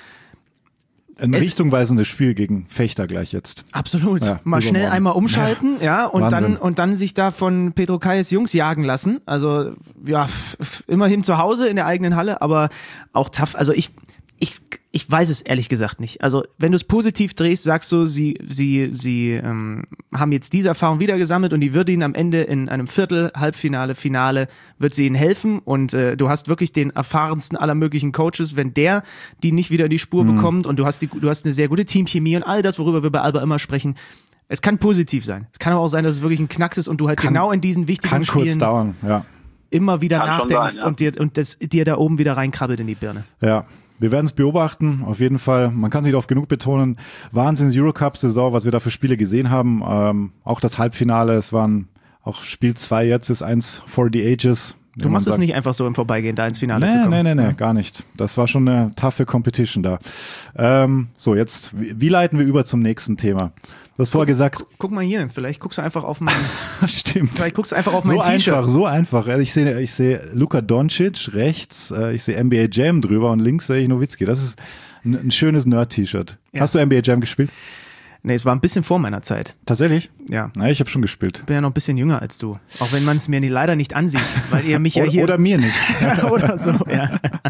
Ein Es- richtungweisendes Spiel gegen Fechter gleich jetzt. Absolut. Ja, Mal schnell übermorgen. einmal umschalten, ja, und Wahnsinn. dann und dann sich da von Pedro Kayes Jungs jagen lassen. Also ja, f- immerhin zu Hause in der eigenen Halle, aber auch tough. Also ich ich ich weiß es ehrlich gesagt nicht. Also wenn du es positiv drehst, sagst du, sie sie sie ähm, haben jetzt diese Erfahrung wieder gesammelt und die wird ihnen am Ende in einem Viertel, Halbfinale, Finale wird sie ihnen helfen und äh, du hast wirklich den erfahrensten aller möglichen Coaches, wenn der die nicht wieder in die Spur Mhm. bekommt und du hast die du hast eine sehr gute Teamchemie und all das, worüber wir bei Alba immer sprechen. Es kann positiv sein. Es kann aber auch sein, dass es wirklich ein Knacks ist und du halt Kann- genau in diesen wichtigen Kann kurz Spielen dauern, ja. immer wieder Kann schon nachdenkst sein, ja. und dir und das dir da oben wieder reinkrabbelt in die Birne. Ja, wir werden es beobachten, auf jeden Fall. Man kann es nicht oft genug betonen. Wahnsinns-Eurocup-Saison, was wir da für Spiele gesehen haben. Ähm, auch das Halbfinale, es waren auch Spiel zwei jetzt, ist eins for the ages. Du machst es nicht einfach so im Vorbeigehen, da ins Finale Nee, zu kommen. nee, nee, nee, gar nicht. Das war schon eine taffe Competition da. Ähm, so, jetzt, wie, wie leiten wir über zum nächsten Thema? Du hast vorher gesagt, Guck mal hier, vielleicht guckst du einfach auf mein, stimmt. vielleicht guckst du einfach auf mein So T-Shirt. einfach, so einfach. Ich sehe ich sehe Luka Doncic rechts, äh, ich sehe N B A Jam drüber und links sehe ich Nowitzki. Das ist ein, ein schönes Nerd-T-Shirt. Ja. Hast du N B A Jam gespielt? Nee, es war ein bisschen vor meiner Zeit. Tatsächlich? Ja. Na, ich habe schon gespielt. Ich bin ja noch ein bisschen jünger als du. Auch wenn man es mir nie, leider nicht ansieht, weil ihr mich ja Oder, hier... oder mir nicht. oder so, ja.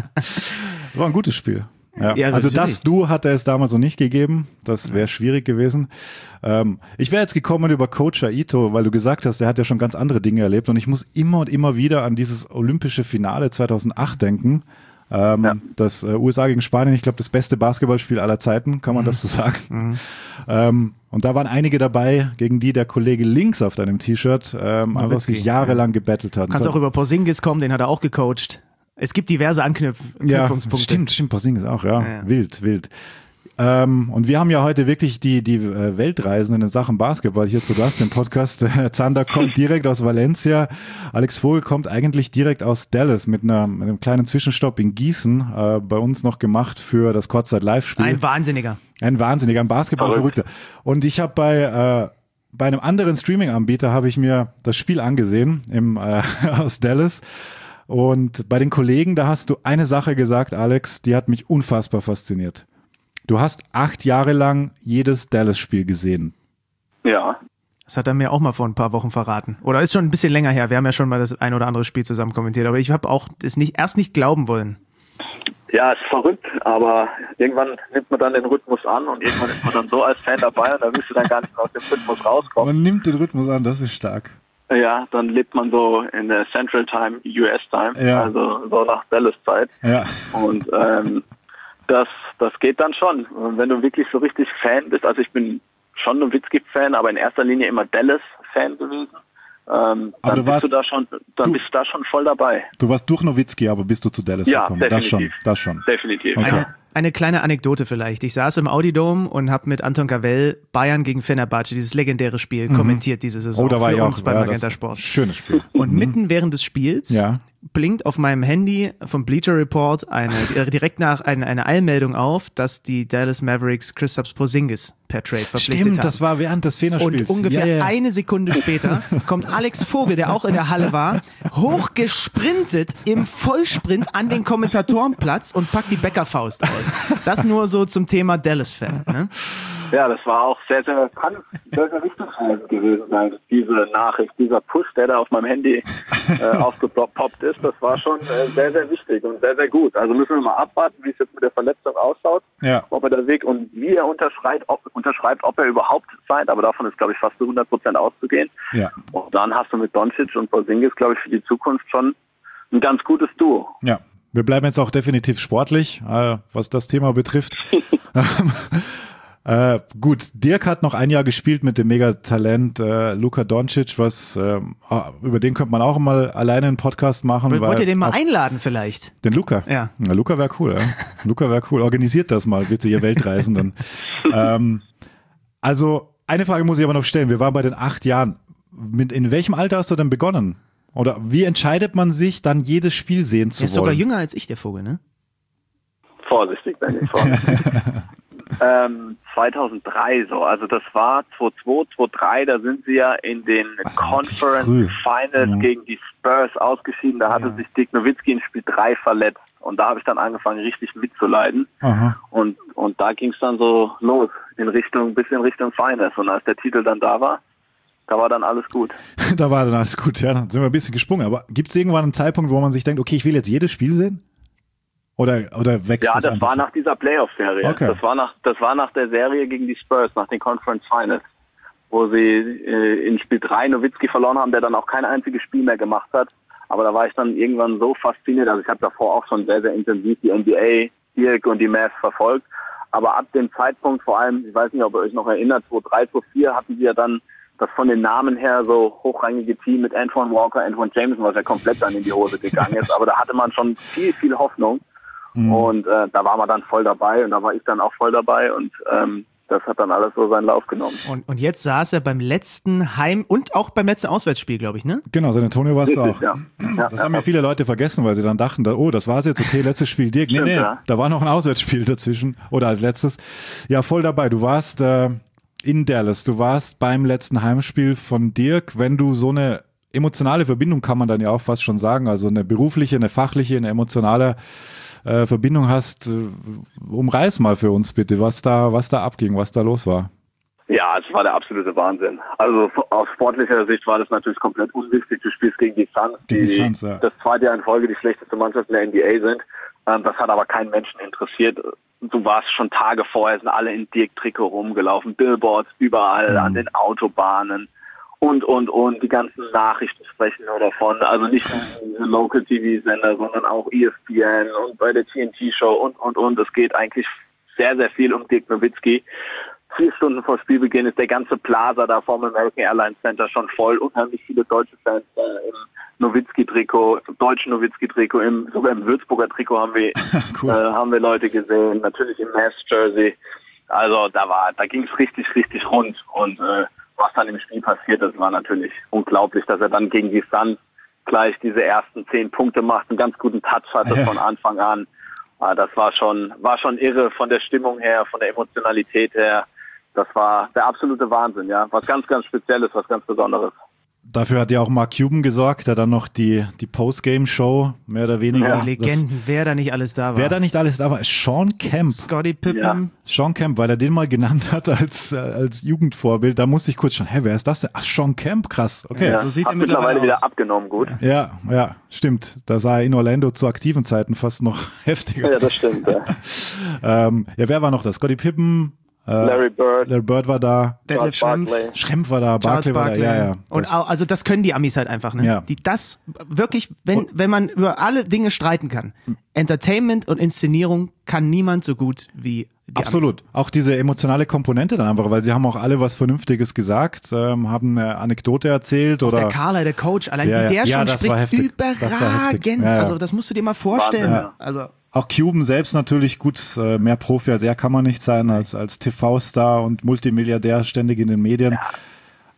War ein gutes Spiel. Ja. Ja, also natürlich. das Du hatte es damals noch nicht gegeben. Das wäre schwierig gewesen. Ähm, ich wäre jetzt gekommen über Coach Ito, weil du gesagt hast, er hat ja schon ganz andere Dinge erlebt. Und ich muss immer und immer wieder an dieses olympische Finale zweitausendacht denken. Ähm, Ja. Das äh, U S A gegen Spanien, ich glaube, das beste Basketballspiel aller Zeiten, kann man Mhm. das so sagen. Ähm, und da waren einige dabei, gegen die der Kollege links auf deinem T-Shirt ähm, einfach Nowitzki, sich jahrelang gebettelt hat. Du kannst So- auch über Porzingis kommen, den hat er auch gecoacht. Es gibt diverse Anknüpf Ja, Anknüpfungspunkte. stimmt, stimmt, Porzingis auch, ja. Ja, ja. Wild, wild. Ähm, und wir haben ja heute wirklich die, die äh, Weltreisenden in Sachen Basketball hier zu Gast im Podcast. Äh, Zander kommt direkt aus Valencia. Alex Vogel kommt eigentlich direkt aus Dallas mit, einer, mit einem kleinen Zwischenstopp in Gießen, äh, bei uns noch gemacht für das Kurzzeit-Live-Spiel. Ein Wahnsinniger. Ein Wahnsinniger, ein Basketball-Verrückter. Und ich habe bei, äh, bei einem anderen Streaming-Anbieter habe ich mir das Spiel angesehen im, äh, aus Dallas. Und bei den Kollegen, da hast du eine Sache gesagt, Alex, die hat mich unfassbar fasziniert. Du hast acht Jahre lang jedes Dallas-Spiel gesehen. Ja, Das hat er mir auch mal vor ein paar Wochen verraten. Oder ist schon ein bisschen länger her. Wir haben ja schon mal das ein oder andere Spiel zusammen kommentiert. Aber ich habe auch das nicht, erst nicht glauben wollen. ja, ist verrückt, aber irgendwann nimmt man dann den Rhythmus an und irgendwann ist man dann so als Fan dabei und da willst du dann gar nicht mehr aus dem Rhythmus rauskommen. Man nimmt den Rhythmus an, das ist stark. Ja, dann lebt man so in der Central Time, U S Time, Ja. also so nach Dallas-Zeit. Ja. Und ähm, das, das geht dann schon. Und wenn du wirklich so richtig Fan bist, also ich bin schon Nowitzki-Fan, aber in erster Linie immer Dallas-Fan gewesen, ähm, Aber dann, du bist warst- du da schon, dann du- bist du da schon voll dabei. Du warst durch Nowitzki, aber bist du zu Dallas Ja, gekommen? Das schon, definitiv. das schon. Definitiv. Okay. Eine, eine kleine Anekdote vielleicht. Ich saß im Audi-Dome und habe mit Anton Cavell Bayern gegen Fenerbahce, dieses legendäre Spiel, kommentiert diese Saison Oh, da war für ich auch. uns beim Ja, Magenta das- Sport. Schönes Spiel. Und mitten während des Spiels Ja. blinkt auf meinem Handy vom Bleacher Report eine, direkt nach eine, eine Eilmeldung auf, dass die Dallas Mavericks Kristaps Porzingis per Trade verpflichtet Stimmt, haben. Das war während des Fenerspiels. Und ungefähr ja, ja. eine Sekunde später kommt Alex Vogel, der auch in der Halle war, hochgesprintet im Vollsprint an den Kommentatorenplatz und packt die Bäckerfaust aus. Das nur so zum Thema Dallas-Fan. Ne? Ja, das war auch sehr, sehr, kann sehr, sehr richtungsweisend gewesen sein, diese Nachricht, dieser Push, der da auf meinem Handy äh, aufgepoppt ist, das war schon äh, sehr, sehr wichtig und sehr, sehr gut. Also müssen wir mal abwarten, wie es jetzt mit der Verletzung ausschaut, ja. ob er der Weg und wie er unterschreibt, ob, unterschreibt, ob er überhaupt signed, aber davon ist, glaube ich, fast zu hundert Prozent auszugehen. Ja. Und dann hast du mit Doncic und Porzingis, glaube ich, für die Zukunft schon ein ganz gutes Duo. Ja. Wir bleiben jetzt auch definitiv sportlich, äh, was das Thema betrifft. Äh, gut, Dirk hat noch ein Jahr gespielt mit dem Megatalent äh, Luka Doncic, was äh, über den könnte man auch mal alleine einen Podcast machen. Wollt weil ihr den mal einladen vielleicht? Den Luka? Ja. Na, Luka wäre cool. Ja? Luka wäre cool. Organisiert das mal bitte, ihr Weltreisenden. ähm, also eine Frage muss ich aber noch stellen. Wir waren bei den acht Jahren. Mit, in welchem Alter hast du denn begonnen? Oder wie entscheidet man sich, dann jedes Spiel sehen zu wollen? Er ist wollen? sogar jünger als ich, der Vogel, ne? Vorsichtig, wenn ich vorsichtig. Ähm, zweitausenddrei so, also das war zweitausendzwei, zweitausenddrei, da sind sie ja in den Ach, Conference Finals ja. gegen die Spurs ausgeschieden, da hatte ja. sich Dirk Nowitzki in Spiel drei verletzt und da habe ich dann angefangen richtig mitzuleiden. Aha. und und da ging es dann so los, in Richtung, bis in Richtung Finals und als der Titel dann da war, da war dann alles gut. Da war dann alles gut, ja, dann sind wir ein bisschen gesprungen, aber gibt es irgendwann einen Zeitpunkt, wo man sich denkt, okay, ich will jetzt jedes Spiel sehen? Oder, oder wächst Ja, das das einfach war so? nach dieser Playoff-Serie. Okay. Das war nach, das war nach der Serie gegen die Spurs, nach den Conference Finals, wo sie äh, in Spiel drei Nowitzki verloren haben, der dann auch kein einziges Spiel mehr gemacht hat. Aber da war ich dann irgendwann so fasziniert. Also ich habe davor auch schon sehr, sehr intensiv die N B A, Dirk und die Mavs verfolgt. Aber ab dem Zeitpunkt, vor allem, ich weiß nicht, ob ihr euch noch erinnert, zweitausenddrei, zweitausendvier hatten sie ja dann das von den Namen her so hochrangige Team mit Antoine Walker, Antoine Jameson, was ja komplett dann in die Hose gegangen ist. Aber da hatte man schon viel, viel Hoffnung. Mhm. Und äh, da war man dann voll dabei und da war ich dann auch voll dabei und ähm, das hat dann alles so seinen Lauf genommen. Und, und jetzt saß er beim letzten Heim- und auch beim letzten Auswärtsspiel, glaube ich, ne? Genau, San Antonio warst Richtig, du auch. Ja. Ja, das ja, haben ja viele Leute vergessen, weil sie dann dachten, oh, das war's jetzt, okay, letztes Spiel Dirk. Nee, Stimmt, nee, ja. da war noch ein Auswärtsspiel dazwischen oder als letztes. Ja, voll dabei. Du warst äh, in Dallas, du warst beim letzten Heimspiel von Dirk. Wenn du so eine emotionale Verbindung, kann man dann ja auch fast schon sagen, also eine berufliche, eine fachliche, eine emotionale Äh, Verbindung hast, äh, umreiß mal für uns bitte, was da, was da abging, was da los war. Ja, es war der absolute Wahnsinn. Also aus sportlicher Sicht war das natürlich komplett unwichtig. Du spielst gegen die Suns, die, die Suns, ja. das zweite Jahr in Folge die schlechteste Mannschaft in der N B A sind. Ähm, das hat aber keinen Menschen interessiert. Du warst schon Tage vorher, sind alle in Dirk-Trikot rumgelaufen, Billboards überall, mhm. an den Autobahnen. Und, und, und, die ganzen Nachrichten sprechen nur davon, also nicht nur diese Local-T V-Sender, sondern auch E S P N und bei der T N T-Show und, und, und. Es geht eigentlich sehr, sehr viel um Dirk Nowitzki. Vier Stunden vor Spielbeginn ist der ganze Plaza da vom American Airlines Center schon voll. Unheimlich viele deutsche Fans äh, im Nowitzki-Trikot, im deutschen Nowitzki-Trikot, im, sogar im Würzburger Trikot haben wir, cool. äh, haben wir Leute gesehen, natürlich im Mavs-Jersey. Also da war, da ging es richtig, richtig rund und äh, was dann im Spiel passiert ist, war natürlich unglaublich, dass er dann gegen die Suns gleich diese ersten zehn Punkte macht, einen ganz guten Touch hatte ja. von Anfang an. Das war schon, war schon irre von der Stimmung her, von der Emotionalität her. Das war der absolute Wahnsinn, ja. Was ganz, ganz Spezielles, was ganz Besonderes. Dafür hat ja auch Mark Cuban gesorgt, der dann noch die, die Postgame-Show mehr oder weniger. Ja, die Legenden, das, wer da nicht alles da war. Wer da nicht alles da war, Sean Kemp. Scottie Pippen. Ja. Sean Kemp, weil er den mal genannt hat als, als Jugendvorbild. Da musste ich kurz schon, hä, wer ist das denn? Ach, Sean Kemp, krass. Okay. Ja, so sieht hat er mittlerweile mittlerweile wieder aus. abgenommen, gut. Ja, ja, stimmt. Da sah er in Orlando zu aktiven Zeiten fast noch heftiger. Ja, das stimmt. Ja, ähm, ja wer war noch da? Scottie Pippen. Äh, Larry Bird. Larry Bird war da. Detlef Schrempf. Schrempf war da. Charles Barkley war Barkley. da. Ja, ja. Und auch, also das können die Amis halt einfach, ne? Ja. Die das wirklich, wenn, wenn man über alle Dinge streiten kann. Entertainment und Inszenierung kann niemand so gut wie die Absolut. Amis. Auch diese emotionale Komponente dann einfach, weil sie haben auch alle was Vernünftiges gesagt, ähm, haben eine Anekdote erzählt. Auch oder der Carla, der Coach, allein ja, wie der ja, schon das war spricht, heftig. Das war heftig. überragend. Ja, ja. Also das musst du dir mal vorstellen. Wahnsinn, ja. Also Auch Cuban selbst natürlich gut, äh, mehr Profi als er kann man nicht sein, als, als T V-Star und Multimilliardär ständig in den Medien.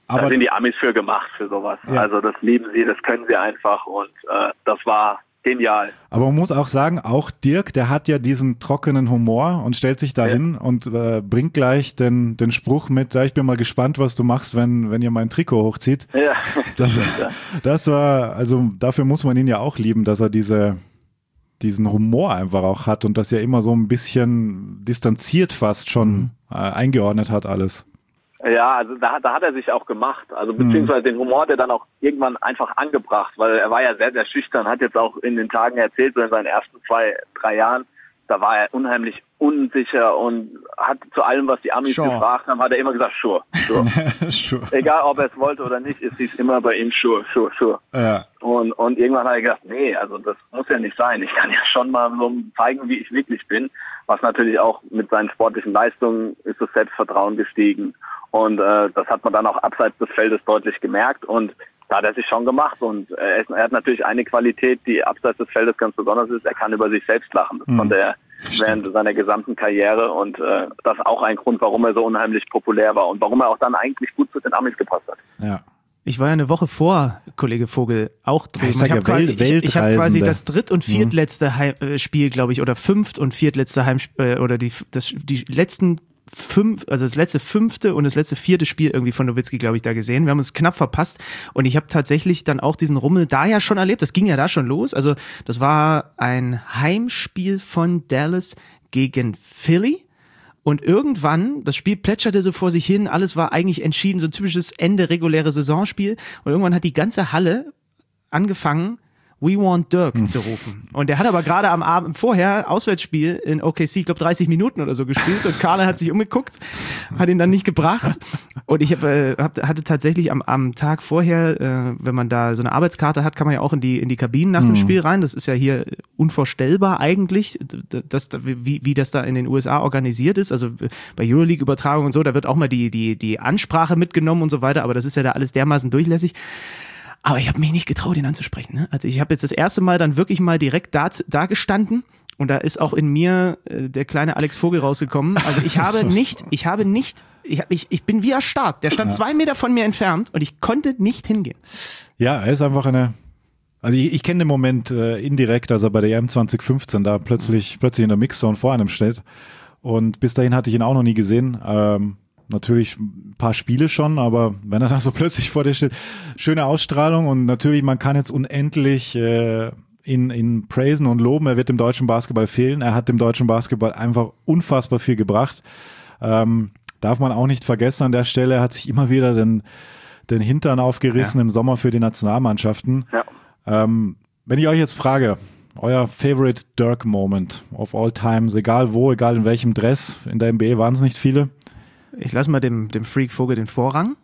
Aber da sind die Amis für gemacht, für sowas. Ja. Also das lieben sie, das können sie einfach und äh, das war genial. Aber man muss auch sagen, auch Dirk, der hat ja diesen trockenen Humor und stellt sich da hin ja. und äh, bringt gleich den, den Spruch mit, ja, ich bin mal gespannt, was du machst, wenn, wenn ihr mein Trikot hochzieht. Ja. Das, das war, also dafür muss man ihn ja auch lieben, dass er diese, diesen Humor einfach auch hat und das ja immer so ein bisschen distanziert fast schon mhm. äh, eingeordnet hat alles. Ja, also da, da hat er sich auch gemacht, also beziehungsweise den Humor hat er dann auch irgendwann einfach angebracht, weil er war ja sehr, sehr schüchtern, hat jetzt auch in den Tagen erzählt, so in seinen ersten zwei, drei Jahren, da war er unheimlich unsicher und hat zu allem, was die Amis sure. gefragt haben, hat er immer gesagt, sure, sure. sure. Egal, ob er es wollte oder nicht, es hieß immer bei ihm sure, sure, sure. Ja. Und, und irgendwann hat er gesagt, nee, also das muss ja nicht sein, ich kann ja schon mal so zeigen, wie ich wirklich bin, was natürlich auch mit seinen sportlichen Leistungen ist das Selbstvertrauen gestiegen. Und äh, das hat man dann auch abseits des Feldes deutlich gemerkt und da hat er sich schon gemacht und äh, er hat natürlich eine Qualität, die abseits des Feldes ganz besonders ist, er kann über sich selbst lachen. Das mhm. konnte er während seiner gesamten Karriere und äh, das ist auch ein Grund, warum er so unheimlich populär war und warum er auch dann eigentlich gut zu den Amis gepasst hat. Ja. Ich war ja eine Woche vor Kollege Vogel auch drüben. Ich, ich habe quasi, ich, ich hab quasi das dritt- und viertletzte Heim, äh, Spiel, glaube ich, oder fünft- und viertletzte Heimspiel, äh, oder die, das, die letzten fünf, also das letzte fünfte und das letzte vierte Spiel irgendwie von Nowitzki, glaube ich, da gesehen. Wir haben uns knapp verpasst und ich habe tatsächlich dann auch diesen Rummel da ja schon erlebt. Das ging ja da schon los. Also das war ein Heimspiel von Dallas gegen Philly und irgendwann, das Spiel plätscherte so vor sich hin, alles war eigentlich entschieden, so ein typisches Ende reguläre Saisonspiel und irgendwann hat die ganze Halle angefangen, We want Dirk hm. zu rufen. Und der hat aber gerade am Abend vorher Auswärtsspiel in O K C, ich glaube dreißig Minuten oder so gespielt und Carla hat sich umgeguckt, hat ihn dann nicht gebracht und ich hab, äh, hab, hatte tatsächlich am, am Tag vorher, äh, wenn man da so eine Arbeitskarte hat, kann man ja auch in die, in die Kabinen nach hm. dem Spiel rein. Das ist ja hier unvorstellbar eigentlich, dass, wie, wie das da in den U S A organisiert ist. Also bei Euroleague-Übertragung und so, da wird auch mal die, die, die Ansprache mitgenommen und so weiter, aber das ist ja da alles dermaßen durchlässig. Aber ich habe mich nicht getraut, ihn anzusprechen. Ne? Also ich habe jetzt das erste Mal dann wirklich mal direkt da, da gestanden und da ist auch in mir äh, der kleine Alex Vogel rausgekommen. Also ich habe nicht, ich habe nicht, ich, hab, ich, ich bin wie erstarrt. Der stand ja. zwei Meter von mir entfernt und ich konnte nicht hingehen. Ja, er ist einfach eine, also ich, ich kenne den Moment äh, indirekt, als er bei der E M zwanzig fünfzehn da plötzlich, plötzlich in der Mixzone vor einem steht und bis dahin hatte ich ihn auch noch nie gesehen. Ähm, Natürlich ein paar Spiele schon, aber wenn er da so plötzlich vor dir steht, schöne Ausstrahlung und natürlich, man kann jetzt unendlich äh, ihn, ihn praisen und loben. Er wird dem deutschen Basketball fehlen. Er hat dem deutschen Basketball einfach unfassbar viel gebracht. Ähm, darf man auch nicht vergessen an der Stelle, er hat sich immer wieder den, den Hintern aufgerissen ja. im Sommer für die Nationalmannschaften. Ja. Ähm, wenn ich euch jetzt frage, euer Favorite Dirk-Moment of all times, egal wo, egal in welchem Dress, in der N B A waren es nicht viele. Ich lasse mal dem, dem Freak Vogel den Vorrang.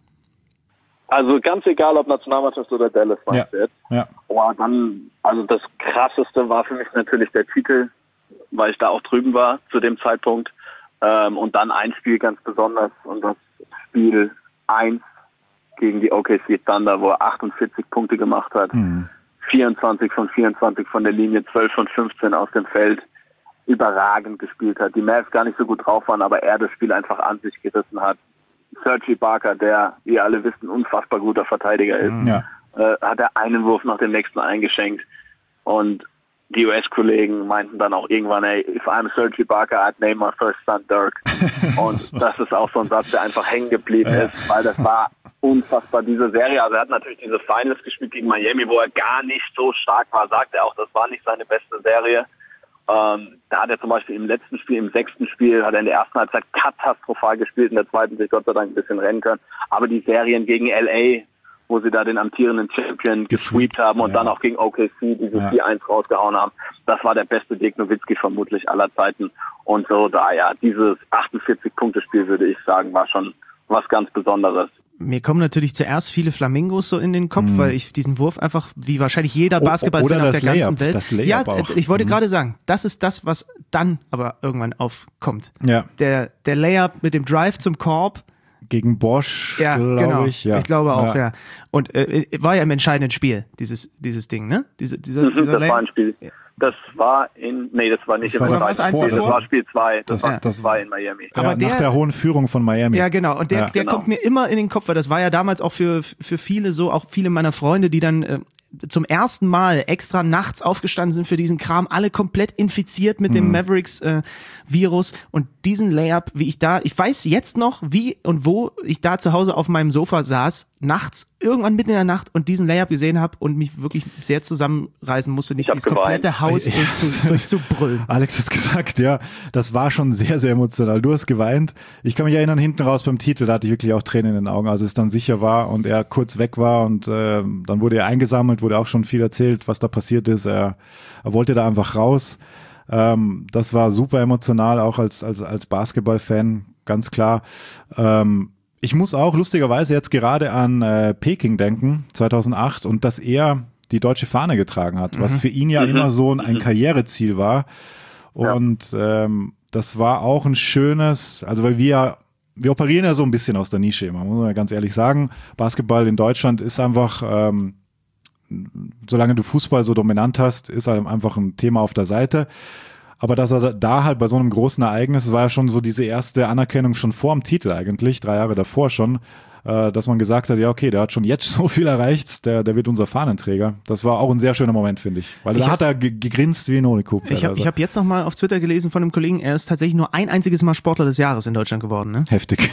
Also ganz egal, ob Nationalmannschaft oder Dallas war ja. jetzt. Ja. Oh, dann, also das Krasseste war für mich natürlich der Titel, weil ich da auch drüben war zu dem Zeitpunkt. Ähm, und dann ein Spiel ganz besonders und das Spiel eins gegen die O K C Thunder, wo er achtundvierzig Punkte gemacht hat. Mhm. vierundzwanzig von vierundzwanzig von der Linie, zwölf von fünfzehn aus dem Feld. Überragend gespielt hat. Die Mavs gar nicht so gut drauf waren, aber er das Spiel einfach an sich gerissen hat. Serge Ibaka, der, wie ihr alle wisst, ein unfassbar guter Verteidiger ist, ja. äh, hat er einen Wurf nach dem nächsten eingeschenkt. Und die U S-Kollegen meinten dann auch irgendwann, hey, if I'm Serge Ibaka, I'd name my first son Dirk. Und das ist auch so ein Satz, der einfach hängen geblieben ja. ist, weil das war unfassbar, diese Serie. Also er hat natürlich diese Finals gespielt gegen Miami, wo er gar nicht so stark war, sagt er auch, das war nicht seine beste Serie. Ähm, da hat er zum Beispiel im letzten Spiel, im sechsten Spiel, hat er in der ersten Halbzeit katastrophal gespielt, in der zweiten sich Gott sei Dank ein bisschen rennen können. Aber die Serien gegen L A, wo sie da den amtierenden Champion gesweept haben und ja. dann auch gegen O K C diese ja. vier eins rausgehauen haben, das war der beste Dirk Nowitzki vermutlich aller Zeiten. Und so da, ja, dieses achtundvierzig-Punkte-Spiel, würde ich sagen, war schon was ganz Besonderes. Mir kommen natürlich zuerst viele Flamingos so in den Kopf, mm. weil ich diesen Wurf einfach, wie wahrscheinlich jeder Basketballfan auf der ganzen Layup, Welt. Das Layup ja, auch. ich wollte mm. gerade sagen, das ist das, was dann aber irgendwann aufkommt. Ja. Der, der Layup mit dem Drive zum Korb. Gegen Bosch, ja, glaube genau. ich. Ja, ich glaube auch, ja. ja. Und äh, war ja im entscheidenden Spiel, dieses, dieses Ding, ne? Diese, dieser, mhm, dieser das war ein Spiel. Das war in, nee, das war nicht das im war das, das, das war Spiel zwei. Das, das war das war in Miami. Ja, aber der, nach der hohen Führung von Miami. Ja, genau. Und der, ja. der genau. kommt mir immer in den Kopf, weil das war ja damals auch für, für viele so, auch viele meiner Freunde, die dann äh, zum ersten Mal extra nachts aufgestanden sind für diesen Kram, alle komplett infiziert mit dem mhm. Mavericks-Virus äh, und diesen Layup, wie ich da, ich weiß jetzt noch, wie und wo ich da zu Hause auf meinem Sofa saß, nachts, irgendwann mitten in der Nacht und diesen Layup gesehen habe und mich wirklich sehr zusammenreißen musste, nicht dieses geweint. komplette Haus durchzu, durchzubrüllen. Alex hat's gesagt, ja, das war schon sehr, sehr emotional. Du hast geweint. Ich kann mich erinnern, hinten raus beim Titel, da hatte ich wirklich auch Tränen in den Augen, als es dann sicher war und er kurz weg war und äh, dann wurde er eingesammelt, wurde auch schon viel erzählt, was da passiert ist. Er, er wollte da einfach raus. Ähm, das war super emotional, auch als, als, als Basketball-Fan, ganz klar. Ähm, ich muss auch lustigerweise jetzt gerade an äh, Peking denken, zweitausendacht, und dass er die deutsche Fahne getragen hat, mhm. was für ihn ja mhm. immer so ein, ein Karriereziel war. Und ja. ähm, das war auch ein schönes, also weil wir wir operieren ja so ein bisschen aus der Nische immer, muss man ja ganz ehrlich sagen. Basketball in Deutschland ist einfach ähm, solange du Fußball so dominant hast, ist halt einfach ein Thema auf der Seite. Aber dass er da halt bei so einem großen Ereignis, es war ja schon so diese erste Anerkennung schon vor dem Titel eigentlich, drei Jahre davor schon, äh, dass man gesagt hat, ja okay, der hat schon jetzt so viel erreicht, der, der wird unser Fahnenträger. Das war auch ein sehr schöner Moment, finde ich. Weil da hat er ge- gegrinst wie ein Honigkuchen. Ich habe also. hab jetzt noch mal auf Twitter gelesen von einem Kollegen, er ist tatsächlich nur ein einziges Mal Sportler des Jahres in Deutschland geworden. Ne? Heftig.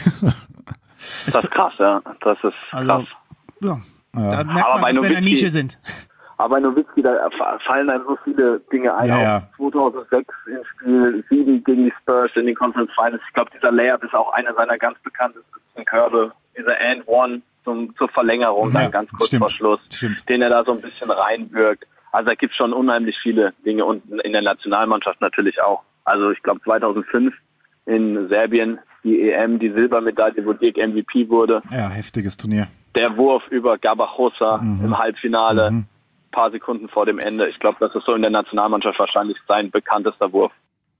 Das ist krass, ja. Das ist krass. Also, ja. Ja. Da merkt man, dass wir in der Nische sind. Aber bei Nowitzki, da fallen einem so viele Dinge ein. Ja, ja. Auch zweitausendsechs im Spiel sieben gegen die Spurs in den Conference Finals. Ich glaube, dieser Layup ist auch einer seiner ganz bekanntesten Körbe. Dieser And One zum, zur Verlängerung, ja, dann ganz kurz stimmt, vor Schluss, stimmt. den er da so ein bisschen reinwirkt. Also da gibt es schon unheimlich viele Dinge und in der Nationalmannschaft natürlich auch. Also ich glaube zweitausendfünf in Serbien die E M, die Silbermedaille, wo Dirk M V P wurde. Ja, heftiges Turnier. Der Wurf über Garbajosa mhm. im Halbfinale, mhm. paar Sekunden vor dem Ende. Ich glaube, das ist so in der Nationalmannschaft wahrscheinlich sein bekanntester Wurf.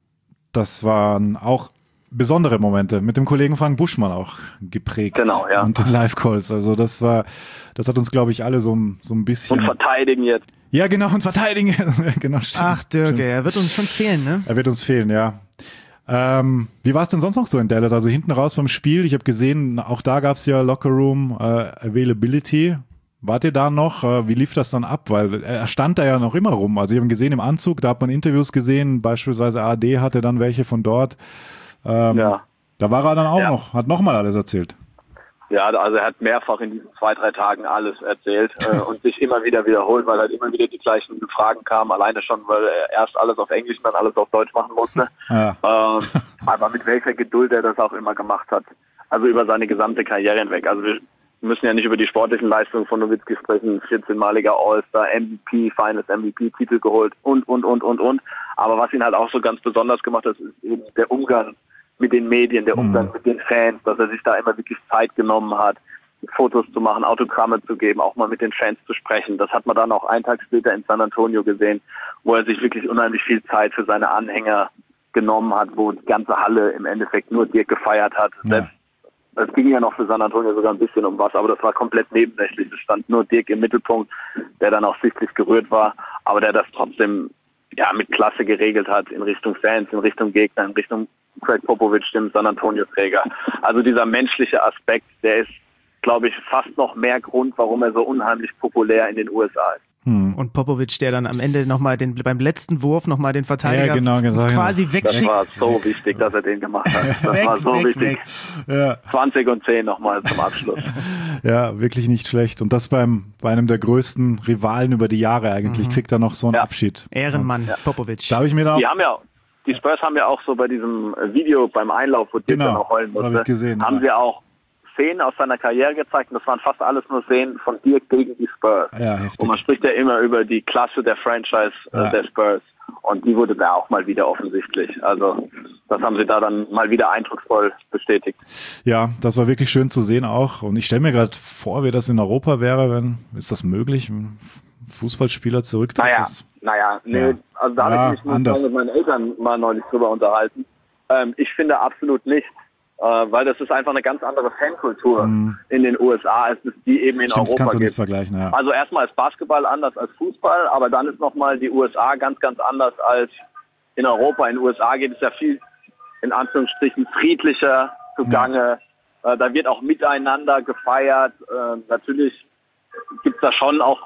Das waren auch besondere Momente, mit dem Kollegen Frank Buschmann auch geprägt. Genau, ja. Und den Live-Calls. Also das war, das hat uns, glaube ich, alle so, so ein bisschen... Und verteidigen jetzt. Ja, genau, und verteidigen. Genau, stimmt. Ach, Dirk, stimmt. er wird uns schon fehlen, ne? Er wird uns fehlen, ja. Ähm, wie war es denn sonst noch so in Dallas? Also hinten raus beim Spiel, ich habe gesehen, auch da gab es ja Lockerroom äh, Availability. Wart ihr da noch? Äh, wie lief das dann ab? Weil er stand da ja noch immer rum. Also ich habe ihn gesehen im Anzug, da hat man Interviews gesehen, beispielsweise A R D hatte dann welche von dort. Ähm, ja. Da war er dann auch ja. noch, hat nochmal alles erzählt. Ja, also er hat mehrfach in diesen zwei, drei Tagen alles erzählt äh, und sich immer wieder wiederholt, weil halt immer wieder die gleichen Fragen kamen, alleine schon, weil er erst alles auf Englisch und dann alles auf Deutsch machen musste. Ja. Ähm, aber mit welcher Geduld er das auch immer gemacht hat. Also über seine gesamte Karriere hinweg. Also wir müssen ja nicht über die sportlichen Leistungen von Nowitzki sprechen, vierzehnmaliger All-Star, M V P, Finals M V P-Titel geholt und, und, und, und, und. Aber was ihn halt auch so ganz besonders gemacht hat, ist eben der Umgang mit den Medien, der Umgang mhm. mit den Fans, dass er sich da immer wirklich Zeit genommen hat, Fotos zu machen, Autogramme zu geben, auch mal mit den Fans zu sprechen. Das hat man dann auch einen Tag später in San Antonio gesehen, wo er sich wirklich unheimlich viel Zeit für seine Anhänger genommen hat, wo die ganze Halle im Endeffekt nur Dirk gefeiert hat. Ja. Selbst, es ging ja noch für San Antonio sogar ein bisschen um was, aber das war komplett nebensächlich. Es stand nur Dirk im Mittelpunkt, der dann auch sichtlich gerührt war, aber der das trotzdem ja mit Klasse geregelt hat in Richtung Fans, in Richtung Gegner, in Richtung Craig Popovich, dem San Antonio-Träger. Also dieser menschliche Aspekt, der ist, glaube ich, fast noch mehr Grund, warum er so unheimlich populär in den U S A ist. Hm. Und Popovich, der dann am Ende nochmal den, beim letzten Wurf nochmal den Verteidiger ja, genau, gesagt, quasi ja. wegschickt. Das war so wichtig, dass er den gemacht hat. Das weg, war so weg, wichtig. Weg. Ja. zwanzig und zehn nochmal zum Abschluss. Ja, wirklich nicht schlecht. Und das beim bei einem der größten Rivalen über die Jahre eigentlich, mhm. kriegt er noch so einen ja. Abschied. Ehrenmann, ja. Popovich. Da habe ich mir da Die haben ja Die Spurs haben ja auch so bei diesem Video beim Einlauf, wo Dirk genau, dann auch heulen musste, hab ich gesehen, haben ja. sie auch Szenen aus seiner Karriere gezeigt und das waren fast alles nur Szenen von Dirk gegen die Spurs. Ja, heftig. Und man spricht ja immer über die Klasse der Franchise ja. äh, der Spurs und die wurde da auch mal wieder offensichtlich. Also das haben sie da dann mal wieder eindrucksvoll bestätigt. Ja, das war wirklich schön zu sehen auch und ich stelle mir gerade vor, wie das in Europa wäre, wenn, ist das möglich, wenn Fußballspieler zurücktritt? Naja, naja, nee, ja. also da ja, habe ich mich mit meinen Eltern mal neulich drüber unterhalten. Ähm, ich finde absolut nicht. äh, weil das ist einfach eine ganz andere Fankultur mm. in den U S A, als es die eben in Stimmt, Europa kannst du gibt. nicht vergleichen, ja. Also erstmal ist Basketball anders als Fußball, aber dann ist nochmal die U S A ganz, ganz anders als in Europa. In den U S A geht es ja viel, in Anführungsstrichen, friedlicher zugange. Ja. Äh, da wird auch miteinander gefeiert. Äh, natürlich gibt es da schon auch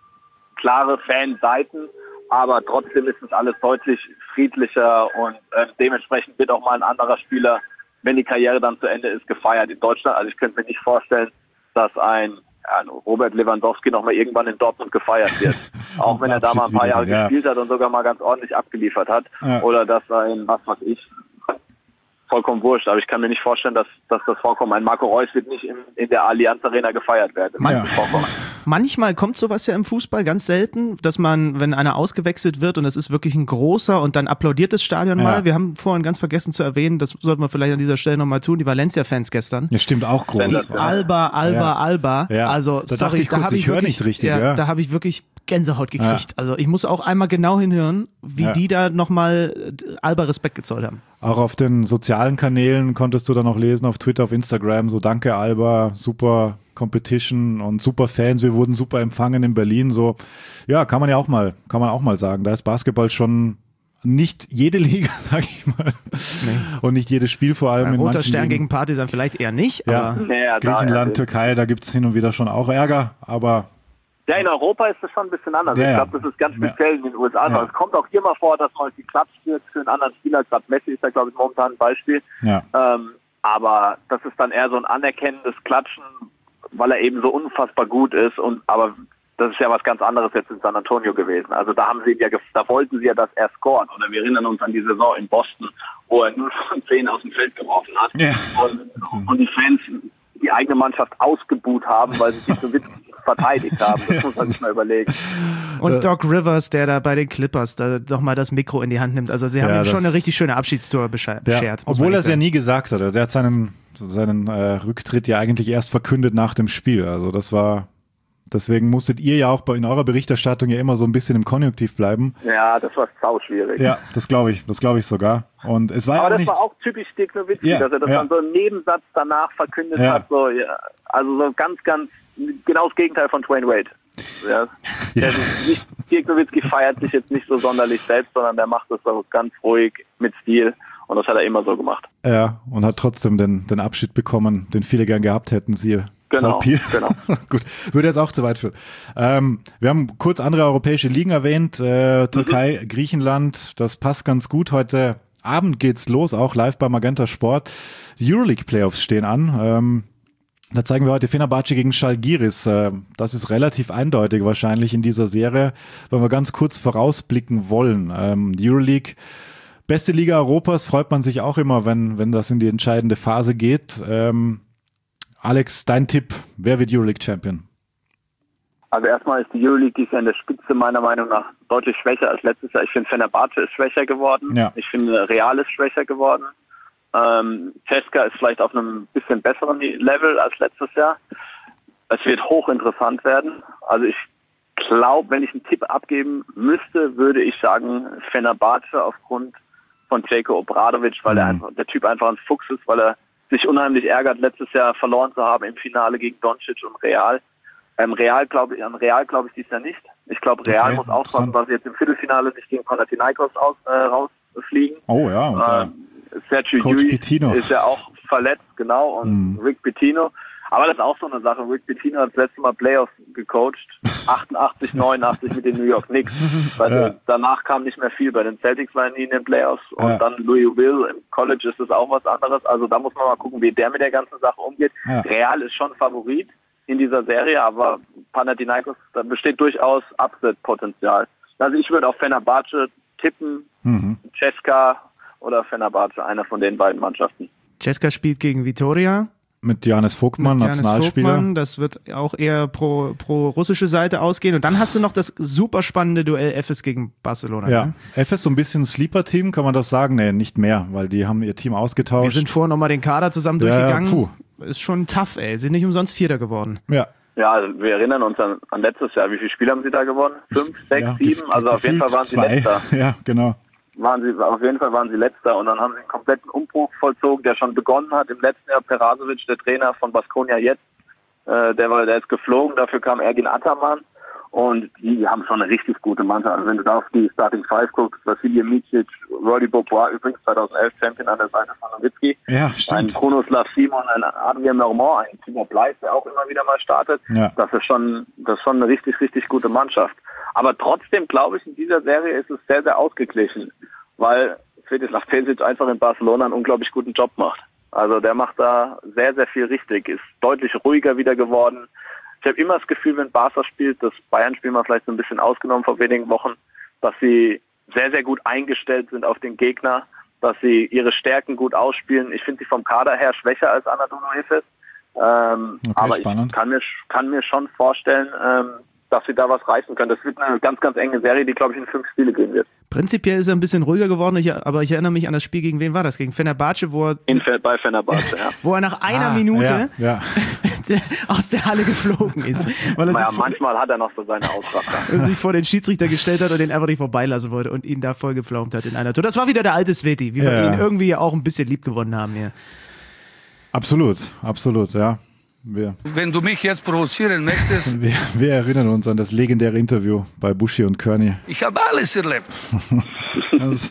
klare Fanseiten, aber trotzdem ist es alles deutlich friedlicher und äh, dementsprechend wird auch mal ein anderer Spieler, wenn die Karriere dann zu Ende ist, gefeiert in Deutschland. Also ich könnte mir nicht vorstellen, dass ein ja, Robert Lewandowski noch mal irgendwann in Dortmund gefeiert wird. Auch wenn er da mal ein paar Jahre ja. gespielt hat und sogar mal ganz ordentlich abgeliefert hat. Ja. Oder dass ein, was weiß ich, vollkommen wurscht. Aber ich kann mir nicht vorstellen, dass, dass das vorkommt. Ein Marco Reus wird nicht in, in der Allianz Arena gefeiert werden. Man, manchmal kommt sowas ja im Fußball, ganz selten, dass man, wenn einer ausgewechselt wird und es ist wirklich ein großer und dann applaudiert das Stadion ja. mal. Wir haben vorhin ganz vergessen zu erwähnen, das sollten wir vielleicht an dieser Stelle nochmal tun, die Valencia-Fans gestern. Ja, stimmt, auch groß. Alba, Alba, ja. Alba. Ja. Also, da sorry, ich, kurz, da ich ich höre nicht richtig. Ja, ja. Da habe ich wirklich Gänsehaut gekriegt. Ja. Also ich muss auch einmal genau hinhören, wie ja. die da nochmal Alba Respekt gezollt haben. Auch auf den sozialen Kanälen konntest du dann noch lesen, auf Twitter, auf Instagram, so danke Alba, super Competition und super Fans, wir wurden super empfangen in Berlin, so, ja, kann man ja auch mal, kann man auch mal sagen, da ist Basketball schon nicht jede Liga, sag ich mal, nee. und nicht jedes Spiel vor allem. Ein in roter Stern Ligen. Gegen Partisan vielleicht eher nicht, ja. aber ja, Griechenland, ja, Türkei, da gibt es hin und wieder schon auch Ärger, aber ja, in Europa ist das schon ein bisschen anders. Ja, ich glaube, das ist ganz speziell ja. in den U S A. Ja. Es kommt auch hier mal vor, dass mal geklatscht wird für einen anderen Spieler. Gerade Messi ist da, glaube ich, momentan ein Beispiel. Ja. Ähm, aber das ist dann eher so ein anerkennendes Klatschen, weil er eben so unfassbar gut ist. Und aber das ist ja was ganz anderes jetzt in San Antonio gewesen. Also da haben sie ja, da wollten sie ja, dass er scoren. Oder wir erinnern uns an die Saison in Boston, wo er null von zehn aus dem Feld geworfen hat. Ja. Und, und die Fans die eigene Mannschaft ausgebuht haben, weil sie sich so witzig verteidigt haben. Das muss man sich mal überlegen. Und Doc Rivers, der da bei den Clippers da nochmal das Mikro in die Hand nimmt. Also sie haben ja, ihm schon eine richtig schöne Abschiedstour beschert. Ja, obwohl er es ja nie gesagt hat. Also er hat seinen, seinen äh, Rücktritt ja eigentlich erst verkündet nach dem Spiel. Also das war, deswegen musstet ihr ja auch bei, in eurer Berichterstattung ja immer so ein bisschen im Konjunktiv bleiben. Ja, das war sau schwierig. Ja, das glaube ich, das glaube ich sogar. Und es war Aber ja auch das nicht, war auch typisch Dirk Nowitzki, ja, dass er das ja. dann so im Nebensatz danach verkündet ja. hat. So, ja, also so ganz, ganz genau das Gegenteil von Dwayne Wade. Ja. Ja. Nicht, Dirk Nowitzki feiert sich jetzt nicht so sonderlich selbst, sondern der macht das so ganz ruhig mit Stil. Und das hat er immer so gemacht. Ja, und hat trotzdem den, den Abschied bekommen, den viele gern gehabt hätten, siehe Genau, genau. Gut, würde jetzt auch zu weit führen. Ähm, wir haben kurz andere europäische Ligen erwähnt, äh, Türkei, mhm. Griechenland, das passt ganz gut. Heute Abend geht's los, auch live bei Magenta Sport. Die Euroleague-Playoffs stehen an. Ähm, da zeigen wir heute Fenerbahce gegen Žalgiris. Äh, das ist relativ eindeutig wahrscheinlich in dieser Serie, wenn wir ganz kurz vorausblicken wollen. Ähm, die Euroleague, beste Liga Europas, freut man sich auch immer, wenn, wenn das in die entscheidende Phase geht. Ähm, Alex, dein Tipp, wer wird Euroleague-Champion? Also erstmal ist die Euroleague dieses Jahr in der Spitze meiner Meinung nach deutlich schwächer als letztes Jahr. Ich finde, Fenerbahce ist schwächer geworden. Ja. Ich finde, Real ist schwächer geworden. Ähm, Cesca ist vielleicht auf einem bisschen besseren Level als letztes Jahr. Es wird hochinteressant werden. Also ich glaube, wenn ich einen Tipp abgeben müsste, würde ich sagen Fenerbahce aufgrund von Željko Obradović, weil mhm. der, einfach, der Typ einfach ein Fuchs ist, weil er sich unheimlich ärgert, letztes Jahr verloren zu haben im Finale gegen Doncic und Real. Ähm, Real glaube ich, an Real glaube ich dies Jahr nicht. Ich glaube, Real okay, muss aufpassen, weil sie jetzt im Viertelfinale nicht gegen Panathinaikos aus, äh, rausfliegen. Oh ja. Und, äh, ähm, Sergio Coach Llull Pitino ist ja auch verletzt, genau, und mm. Rick Pitino. Aber das ist auch so eine Sache. Rick Pitino hat das letzte Mal Playoffs gecoacht. achtundachtzig, neunundachtzig mit den New York Knicks. Weil ja. danach kam nicht mehr viel. Bei den Celtics waren nie in den Playoffs. Und ja. dann Louisville im College ist das auch was anderes. Also da muss man mal gucken, wie der mit der ganzen Sache umgeht. Ja. Real ist schon Favorit in dieser Serie, aber Panathinaikos, da besteht durchaus Upset-Potenzial. Also ich würde auf Fenerbahce tippen, mhm. Cesca oder Fenerbahce, einer von den beiden Mannschaften. Cesca spielt gegen Vitoria. Mit Janis Vogtmann, Mit Janis Nationalspieler. Vogtmann, das wird auch eher pro, pro russische Seite ausgehen. Und dann hast du noch das super spannende Duell Efes gegen Barcelona. Ja, ne? Efes so ein bisschen Sleeper-Team, kann man das sagen? Nee, nicht mehr, weil die haben ihr Team ausgetauscht. Wir sind vorhin nochmal den Kader zusammen ja, durchgegangen. Puh. Ist schon tough, ey. Sind nicht umsonst Vierter geworden. Ja. Ja, also wir erinnern uns an, an letztes Jahr. Wie viele Spiele haben sie da gewonnen? Fünf, sechs, ja, sieben? Also auf jeden Fall waren sie zwei. Letzter. Ja, genau. waren sie, auf jeden Fall waren sie Letzter und dann haben sie einen kompletten Umbruch vollzogen, der schon begonnen hat im letzten Jahr. Perasovic, der Trainer von Baskonia jetzt, äh, der war, der ist geflogen, dafür kam Ergin Ataman und die haben schon eine richtig gute Mannschaft. Also wenn du da auf die Starting Five guckst, Vasilij Micic, Roddy Beaubois, übrigens zweitausendelf Champion an der Seite von Nowitzki, ja, stimmt. Ein Krunoslav Simon, ein Adrien Normand, ein Timo Bleis, der auch immer wieder mal startet. Ja. Das ist schon, das ist schon eine richtig, richtig gute Mannschaft. Aber trotzdem glaube ich, in dieser Serie ist es sehr, sehr ausgeglichen, weil Svetislav Pesic einfach in Barcelona einen unglaublich guten Job macht. Also der macht da sehr, sehr viel richtig, ist deutlich ruhiger wieder geworden. Ich habe immer das Gefühl, wenn Barca spielt, das Bayern-Spiel mal vielleicht so ein bisschen ausgenommen vor wenigen Wochen, dass sie sehr, sehr gut eingestellt sind auf den Gegner, dass sie ihre Stärken gut ausspielen. Ich finde sie vom Kader her schwächer als Anadolu Efes. Ähm, okay, aber spannend. Ich kann mir, kann mir schon vorstellen, ähm, dass sie da was reißen können. Das wird eine ganz, ganz enge Serie, die, glaube ich, in fünf Spiele gehen wird. Prinzipiell ist er ein bisschen ruhiger geworden, ich, aber ich erinnere mich an das Spiel, gegen wen war das? Gegen Fenerbahce, wo er, in, bei Fenerbahce, ja. wo er nach einer ah, Minute ja, ja. aus der Halle geflogen ist. Weil er naja, sich manchmal vor, hat er noch so seine Ausraster. sich vor den Schiedsrichter gestellt hat und den einfach nicht vorbeilassen wollte und ihn da voll geflaumt hat in einer Tour. Das war wieder der alte Sveti, wie ja. wir ihn irgendwie auch ein bisschen lieb gewonnen haben hier. Absolut, absolut, ja. Wir, Wenn du mich jetzt provozieren möchtest. Wir, wir erinnern uns an das legendäre Interview bei Buschi und Kearney. Ich habe alles erlebt. das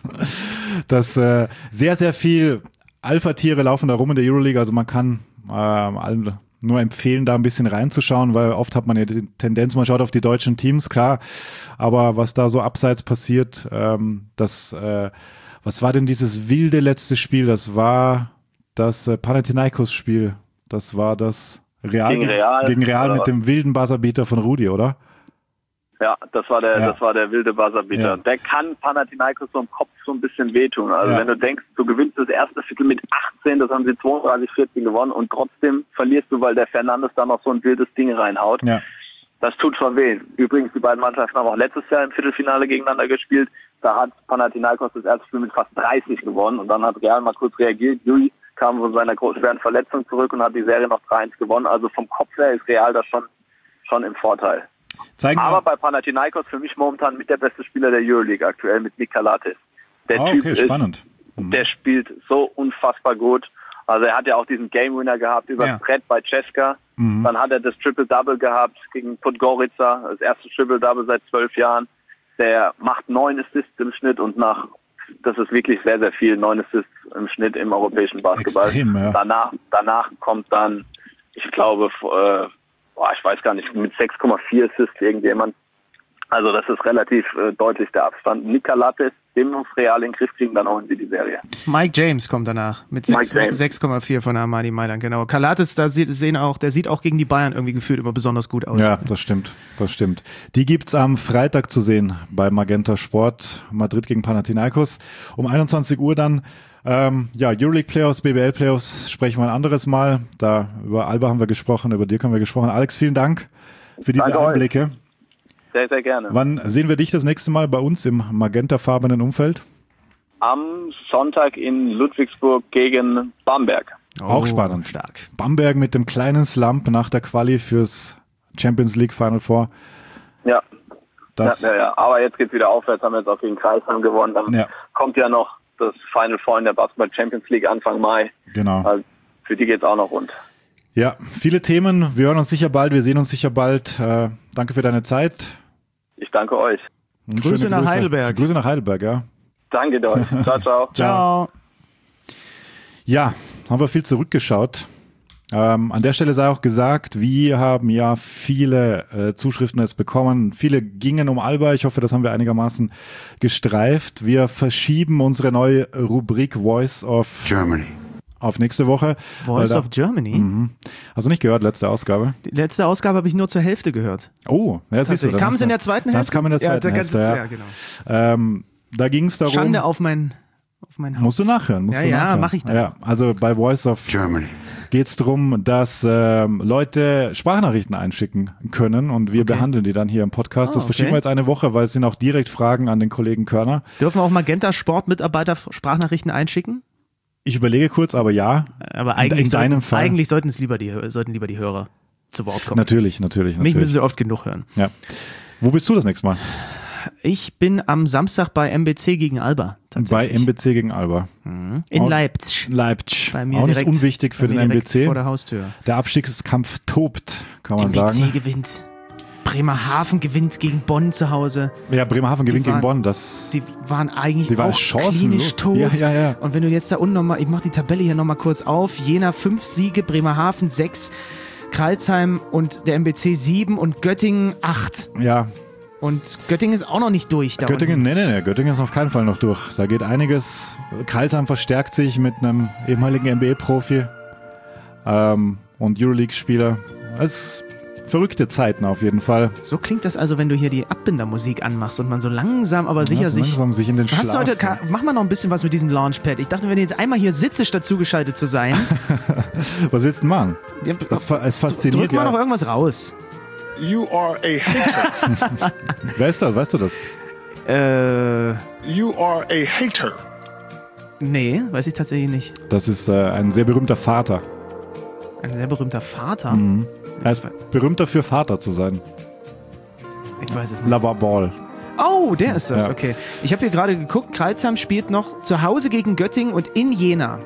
das äh, sehr, sehr viel Alpha-Tiere laufen da rum in der Euroleague. Also man kann äh, allen nur empfehlen, da ein bisschen reinzuschauen, weil oft hat man ja die Tendenz, man schaut auf die deutschen Teams, klar. Aber was da so abseits passiert, ähm, das, äh, was war denn dieses wilde letzte Spiel? Das war das äh, Panathinaikos-Spiel. Das war das Real gegen Real, gegen Real mit dem wilden Buzzerbeater von Rudi, oder? Ja, das war der, ja. das war der wilde Buzzerbeater. Ja. Der kann Panathinaikos so im Kopf so ein bisschen wehtun. Also ja. wenn du denkst, du gewinnst das erste Viertel mit achtzehn, das haben sie zweiunddreißig vierzehn gewonnen und trotzdem verlierst du, weil der Fernandes da noch so ein wildes Ding reinhaut. Ja. Das tut schon weh. Übrigens, die beiden Mannschaften haben auch letztes Jahr im Viertelfinale gegeneinander gespielt. Da hat Panathinaikos das erste Spiel mit fast dreißig gewonnen und dann hat Real mal kurz reagiert. Jui kam von seiner schweren Verletzung zurück und hat die Serie noch drei eins gewonnen. Also vom Kopf her ist Real da schon, schon im Vorteil. Zeigen Aber bei Panathinaikos für mich momentan mit der beste Spieler der Euroleague aktuell, mit Nick Kalates. Der oh, Typ okay, ist, spannend. Mhm. Der spielt so unfassbar gut. Also er hat ja auch diesen Game Winner gehabt über das ja. Brett bei Cesca. Mhm. Dann hat er das Triple-Double gehabt gegen Podgorica, das erste Triple-Double seit zwölf Jahren. Der macht neun Assists im Schnitt und nach das ist wirklich sehr, sehr viel, neun Assists im Schnitt im europäischen Basketball. Extrem, ja. Danach, danach kommt dann, ich glaube, äh, boah, ich weiß gar nicht, mit sechs Komma vier Assists irgendjemand. Also das ist relativ äh, deutlich der Abstand. Nick Kalates, den muss Real in den Griff kriegen, dann holen sie die Serie. Mike James kommt danach mit sechs Komma vier von Armani Mailand, genau. Kalates, da sehen auch, der sieht auch gegen die Bayern irgendwie gefühlt immer besonders gut aus. Ja, das stimmt, das stimmt. Die gibt's am Freitag zu sehen bei Magenta Sport, Madrid gegen Panathinaikos. Um einundzwanzig Uhr dann, ähm, ja, Euroleague Playoffs, B B L Playoffs sprechen wir ein anderes Mal. Da über Alba haben wir gesprochen, über Dirk haben wir gesprochen. Alex, vielen Dank für diese Danke Einblicke. Euch. Sehr, sehr gerne. Wann sehen wir dich das nächste Mal bei uns im magentafarbenen Umfeld? Am Sonntag in Ludwigsburg gegen Bamberg. Oh, auch spannend. Stark. Bamberg mit dem kleinen Slump nach der Quali fürs Champions League Final Four. Ja. Das ja, ja, ja. Aber jetzt geht's wieder aufwärts, haben wir jetzt auch gegen Kreisheim gewonnen. Dann ja. kommt ja noch das Final Four in der Basketball Champions League Anfang Mai. Genau. Also für die geht's auch noch rund. Ja, viele Themen. Wir hören uns sicher bald, wir sehen uns sicher bald. Äh, danke für deine Zeit. Ich danke euch. Und Grüße nach Grüße. Heidelberg. Grüße nach Heidelberg, ja. Danke dir. Ciao, ciao. Ciao. Ja, haben wir viel zurückgeschaut. Ähm, an der Stelle sei auch gesagt, wir haben ja viele äh, Zuschriften jetzt bekommen. Viele gingen um Alba. Ich hoffe, das haben wir einigermaßen gestreift. Wir verschieben unsere neue Rubrik Voice of Germany auf nächste Woche. Voice da, of Germany? Mhm. Hast du nicht gehört, letzte Ausgabe? Die letzte Ausgabe habe ich nur zur Hälfte gehört. Oh, ja, siehst du. Kam es in der zweiten Hälfte? Das kam in der zweiten ja, Hälfte, ganze, ja. ja, genau. Ähm, da ging es darum... Schande auf mein, auf mein Haus. Musst du nachhören. Musst ja, du ja, nachhören. mach ich dann. Ja, also bei Voice of Germany geht es darum, dass ähm, Leute Sprachnachrichten einschicken können und wir okay. behandeln die dann hier im Podcast. Ah, das verschieben okay. wir jetzt eine Woche, weil es sind auch direkt Fragen an den Kollegen Körner. Dürfen auch Magenta Sport-Mitarbeiter Sprachnachrichten einschicken? Ich überlege kurz, aber ja. Aber eigentlich, in deinem sollten, Fall. eigentlich sollten es lieber die, sollten lieber die Hörer zu Wort kommen. Natürlich, natürlich, natürlich. Mich müssen sie oft genug hören. Ja. Wo bist du das nächste Mal? Ich bin am Samstag bei M B C gegen Alba. Bei M B C gegen Alba. Mhm. In Leipzig. Leipzig. Bei mir auch nicht direkt, unwichtig für den M B C. Vor der Haustür. Der Abstiegskampf tobt, kann man M B C sagen. M B C gewinnt. Bremerhaven gewinnt gegen Bonn zu Hause. Ja, Bremerhaven gewinnt waren, gegen Bonn. Das die waren eigentlich die waren auch chancenlos. klinisch tot. Ja, ja, ja. Und wenn du jetzt da unten nochmal, ich mache die Tabelle hier nochmal kurz auf. Jena fünf Siege, Bremerhaven sechs, Crailsheim und der M B C sieben und Göttingen acht. Ja. Und Göttingen ist auch noch nicht durch. Da Göttingen, unten. nee, nee, nee, Göttingen ist auf keinen Fall noch durch. Da geht einiges. Crailsheim verstärkt sich mit einem ehemaligen N B A-Profi ähm, und Euroleague-Spieler. Es ist verrückte Zeiten auf jeden Fall. So klingt das also, wenn du hier die Abbindermusik anmachst und man so langsam, aber sicher ja, sich... langsam sich in den Schlaf. Hast du heute, Ka- mach mal noch ein bisschen was mit diesem Launchpad. Ich dachte, wenn du jetzt einmal hier sitzt, statt zugeschaltet zu sein... Was willst du denn machen? Ja, Das, es fasziniert drück mal ja. noch irgendwas raus. You are a hater. Wer ist das? Weißt du das? Äh... You are a hater. Nee, weiß ich tatsächlich nicht. Das ist äh, ein sehr berühmter Vater. Ein sehr berühmter Vater? Mhm. Er ist berühmt dafür, Vater zu sein. Ich weiß es nicht. Lava Ball. Oh, der ist das, Ja. okay. Ich habe hier gerade geguckt, Crailsheim spielt noch zu Hause gegen Göttingen und in Jena.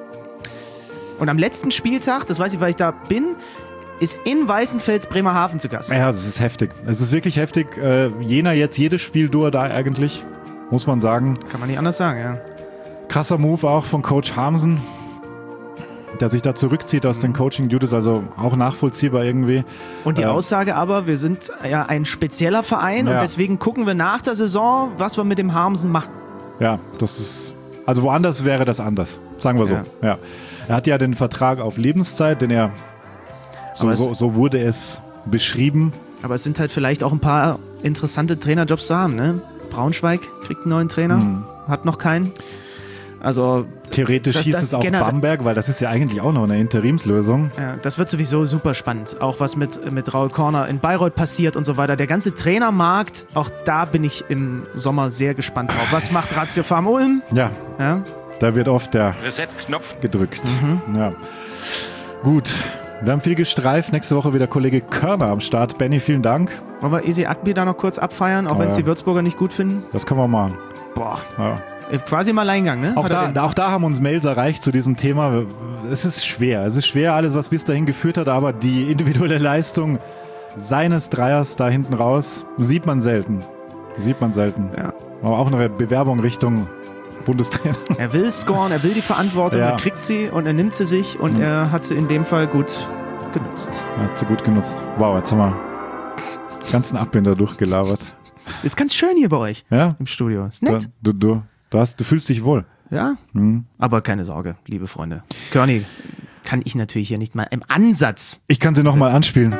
Und am letzten Spieltag, das weiß ich, weil ich da bin, ist in Weißenfels Bremerhaven zu Gast. Ja, das ist heftig. Es ist wirklich heftig. Äh, Jena jetzt jedes Spiel durch da eigentlich, muss man sagen. Kann man nicht anders sagen, ja. Krasser Move auch von Coach Harmsen, der sich da zurückzieht aus den Coaching-Duties, also auch nachvollziehbar irgendwie. Und die Äh, Aussage aber, wir sind ja ein spezieller Verein Ja. und deswegen gucken wir nach der Saison, was wir mit dem Harmsen machen. Ja, das ist, also woanders wäre das anders, sagen wir so. Ja. Ja. Er hat ja den Vertrag auf Lebenszeit, den er, so, Aber es- so, so wurde es beschrieben. Aber es sind halt vielleicht auch ein paar interessante Trainerjobs zu haben, ne? Braunschweig kriegt einen neuen Trainer, Mhm. hat noch keinen. Also Theoretisch Das- hieß das es auch generell- Bamberg, weil das ist ja eigentlich auch noch eine Interimslösung. ja, das wird sowieso super spannend. Auch was mit, mit Raul Korner in Bayreuth passiert und so weiter. Der ganze Trainermarkt, auch da bin ich im Sommer sehr gespannt drauf. Was macht Ratio Farm Ulm? Ja, Ja? da wird oft der Reset-Knopf. gedrückt. Mhm. Ja. Gut, wir haben viel gestreift. Nächste Woche wieder Kollege Körner am Start. Benny, vielen Dank. Wollen wir Easy Akbi da noch kurz abfeiern, auch Oh wenn es ja. die Würzburger nicht gut finden? Das können wir machen. Boah, Ja. quasi im Alleingang, ne? Auch, Hat er da, den- da, auch da haben uns Mails erreicht zu diesem Thema. Es ist schwer. Es ist schwer, alles, was bis dahin geführt hat, aber die individuelle Leistung seines Dreiers da hinten raus sieht man selten. Sieht man selten. Ja. Aber auch eine Bewerbung Richtung Bundestrainer. Er will scoren, er will die Verantwortung, Ja. er kriegt sie und er nimmt sie sich und Mhm. er hat sie in dem Fall gut genutzt. Hat sie gut genutzt. Wow, jetzt haben wir den ganzen Abbinder durchgelabert. Ist ganz schön hier bei euch Ja? im Studio. Ist Du, nett. du, du, du, hast, du fühlst dich wohl. Ja, Mhm. aber keine Sorge, liebe Freunde. Körny kann ich natürlich hier nicht mal im Ansatz. Ich kann sie nochmal anspielen.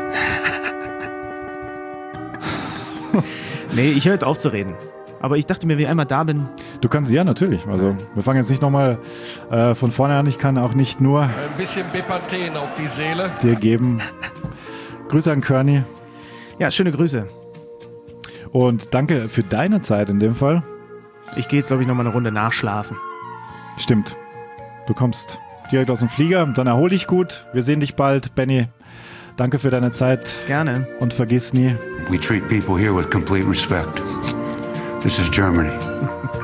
Nee, ich höre jetzt auf zu reden. Aber ich dachte mir, wie ich einmal da bin, Du kannst, ja, natürlich. Also, wir fangen jetzt nicht nochmal äh, von vorne an. Ich kann auch nicht nur Ein bisschen Bepanthen auf die Seele. dir geben. Grüße an Körny ja, schöne Grüße. und danke für deine Zeit in dem Fall. Ich gehe jetzt, glaube ich, nochmal eine Runde nachschlafen. Stimmt. Du kommst direkt aus dem Flieger, dann erhol dich gut. Wir sehen dich bald. Benny, danke für deine Zeit Gerne. und vergiss nie, We treat people here with complete respect. This is Germany.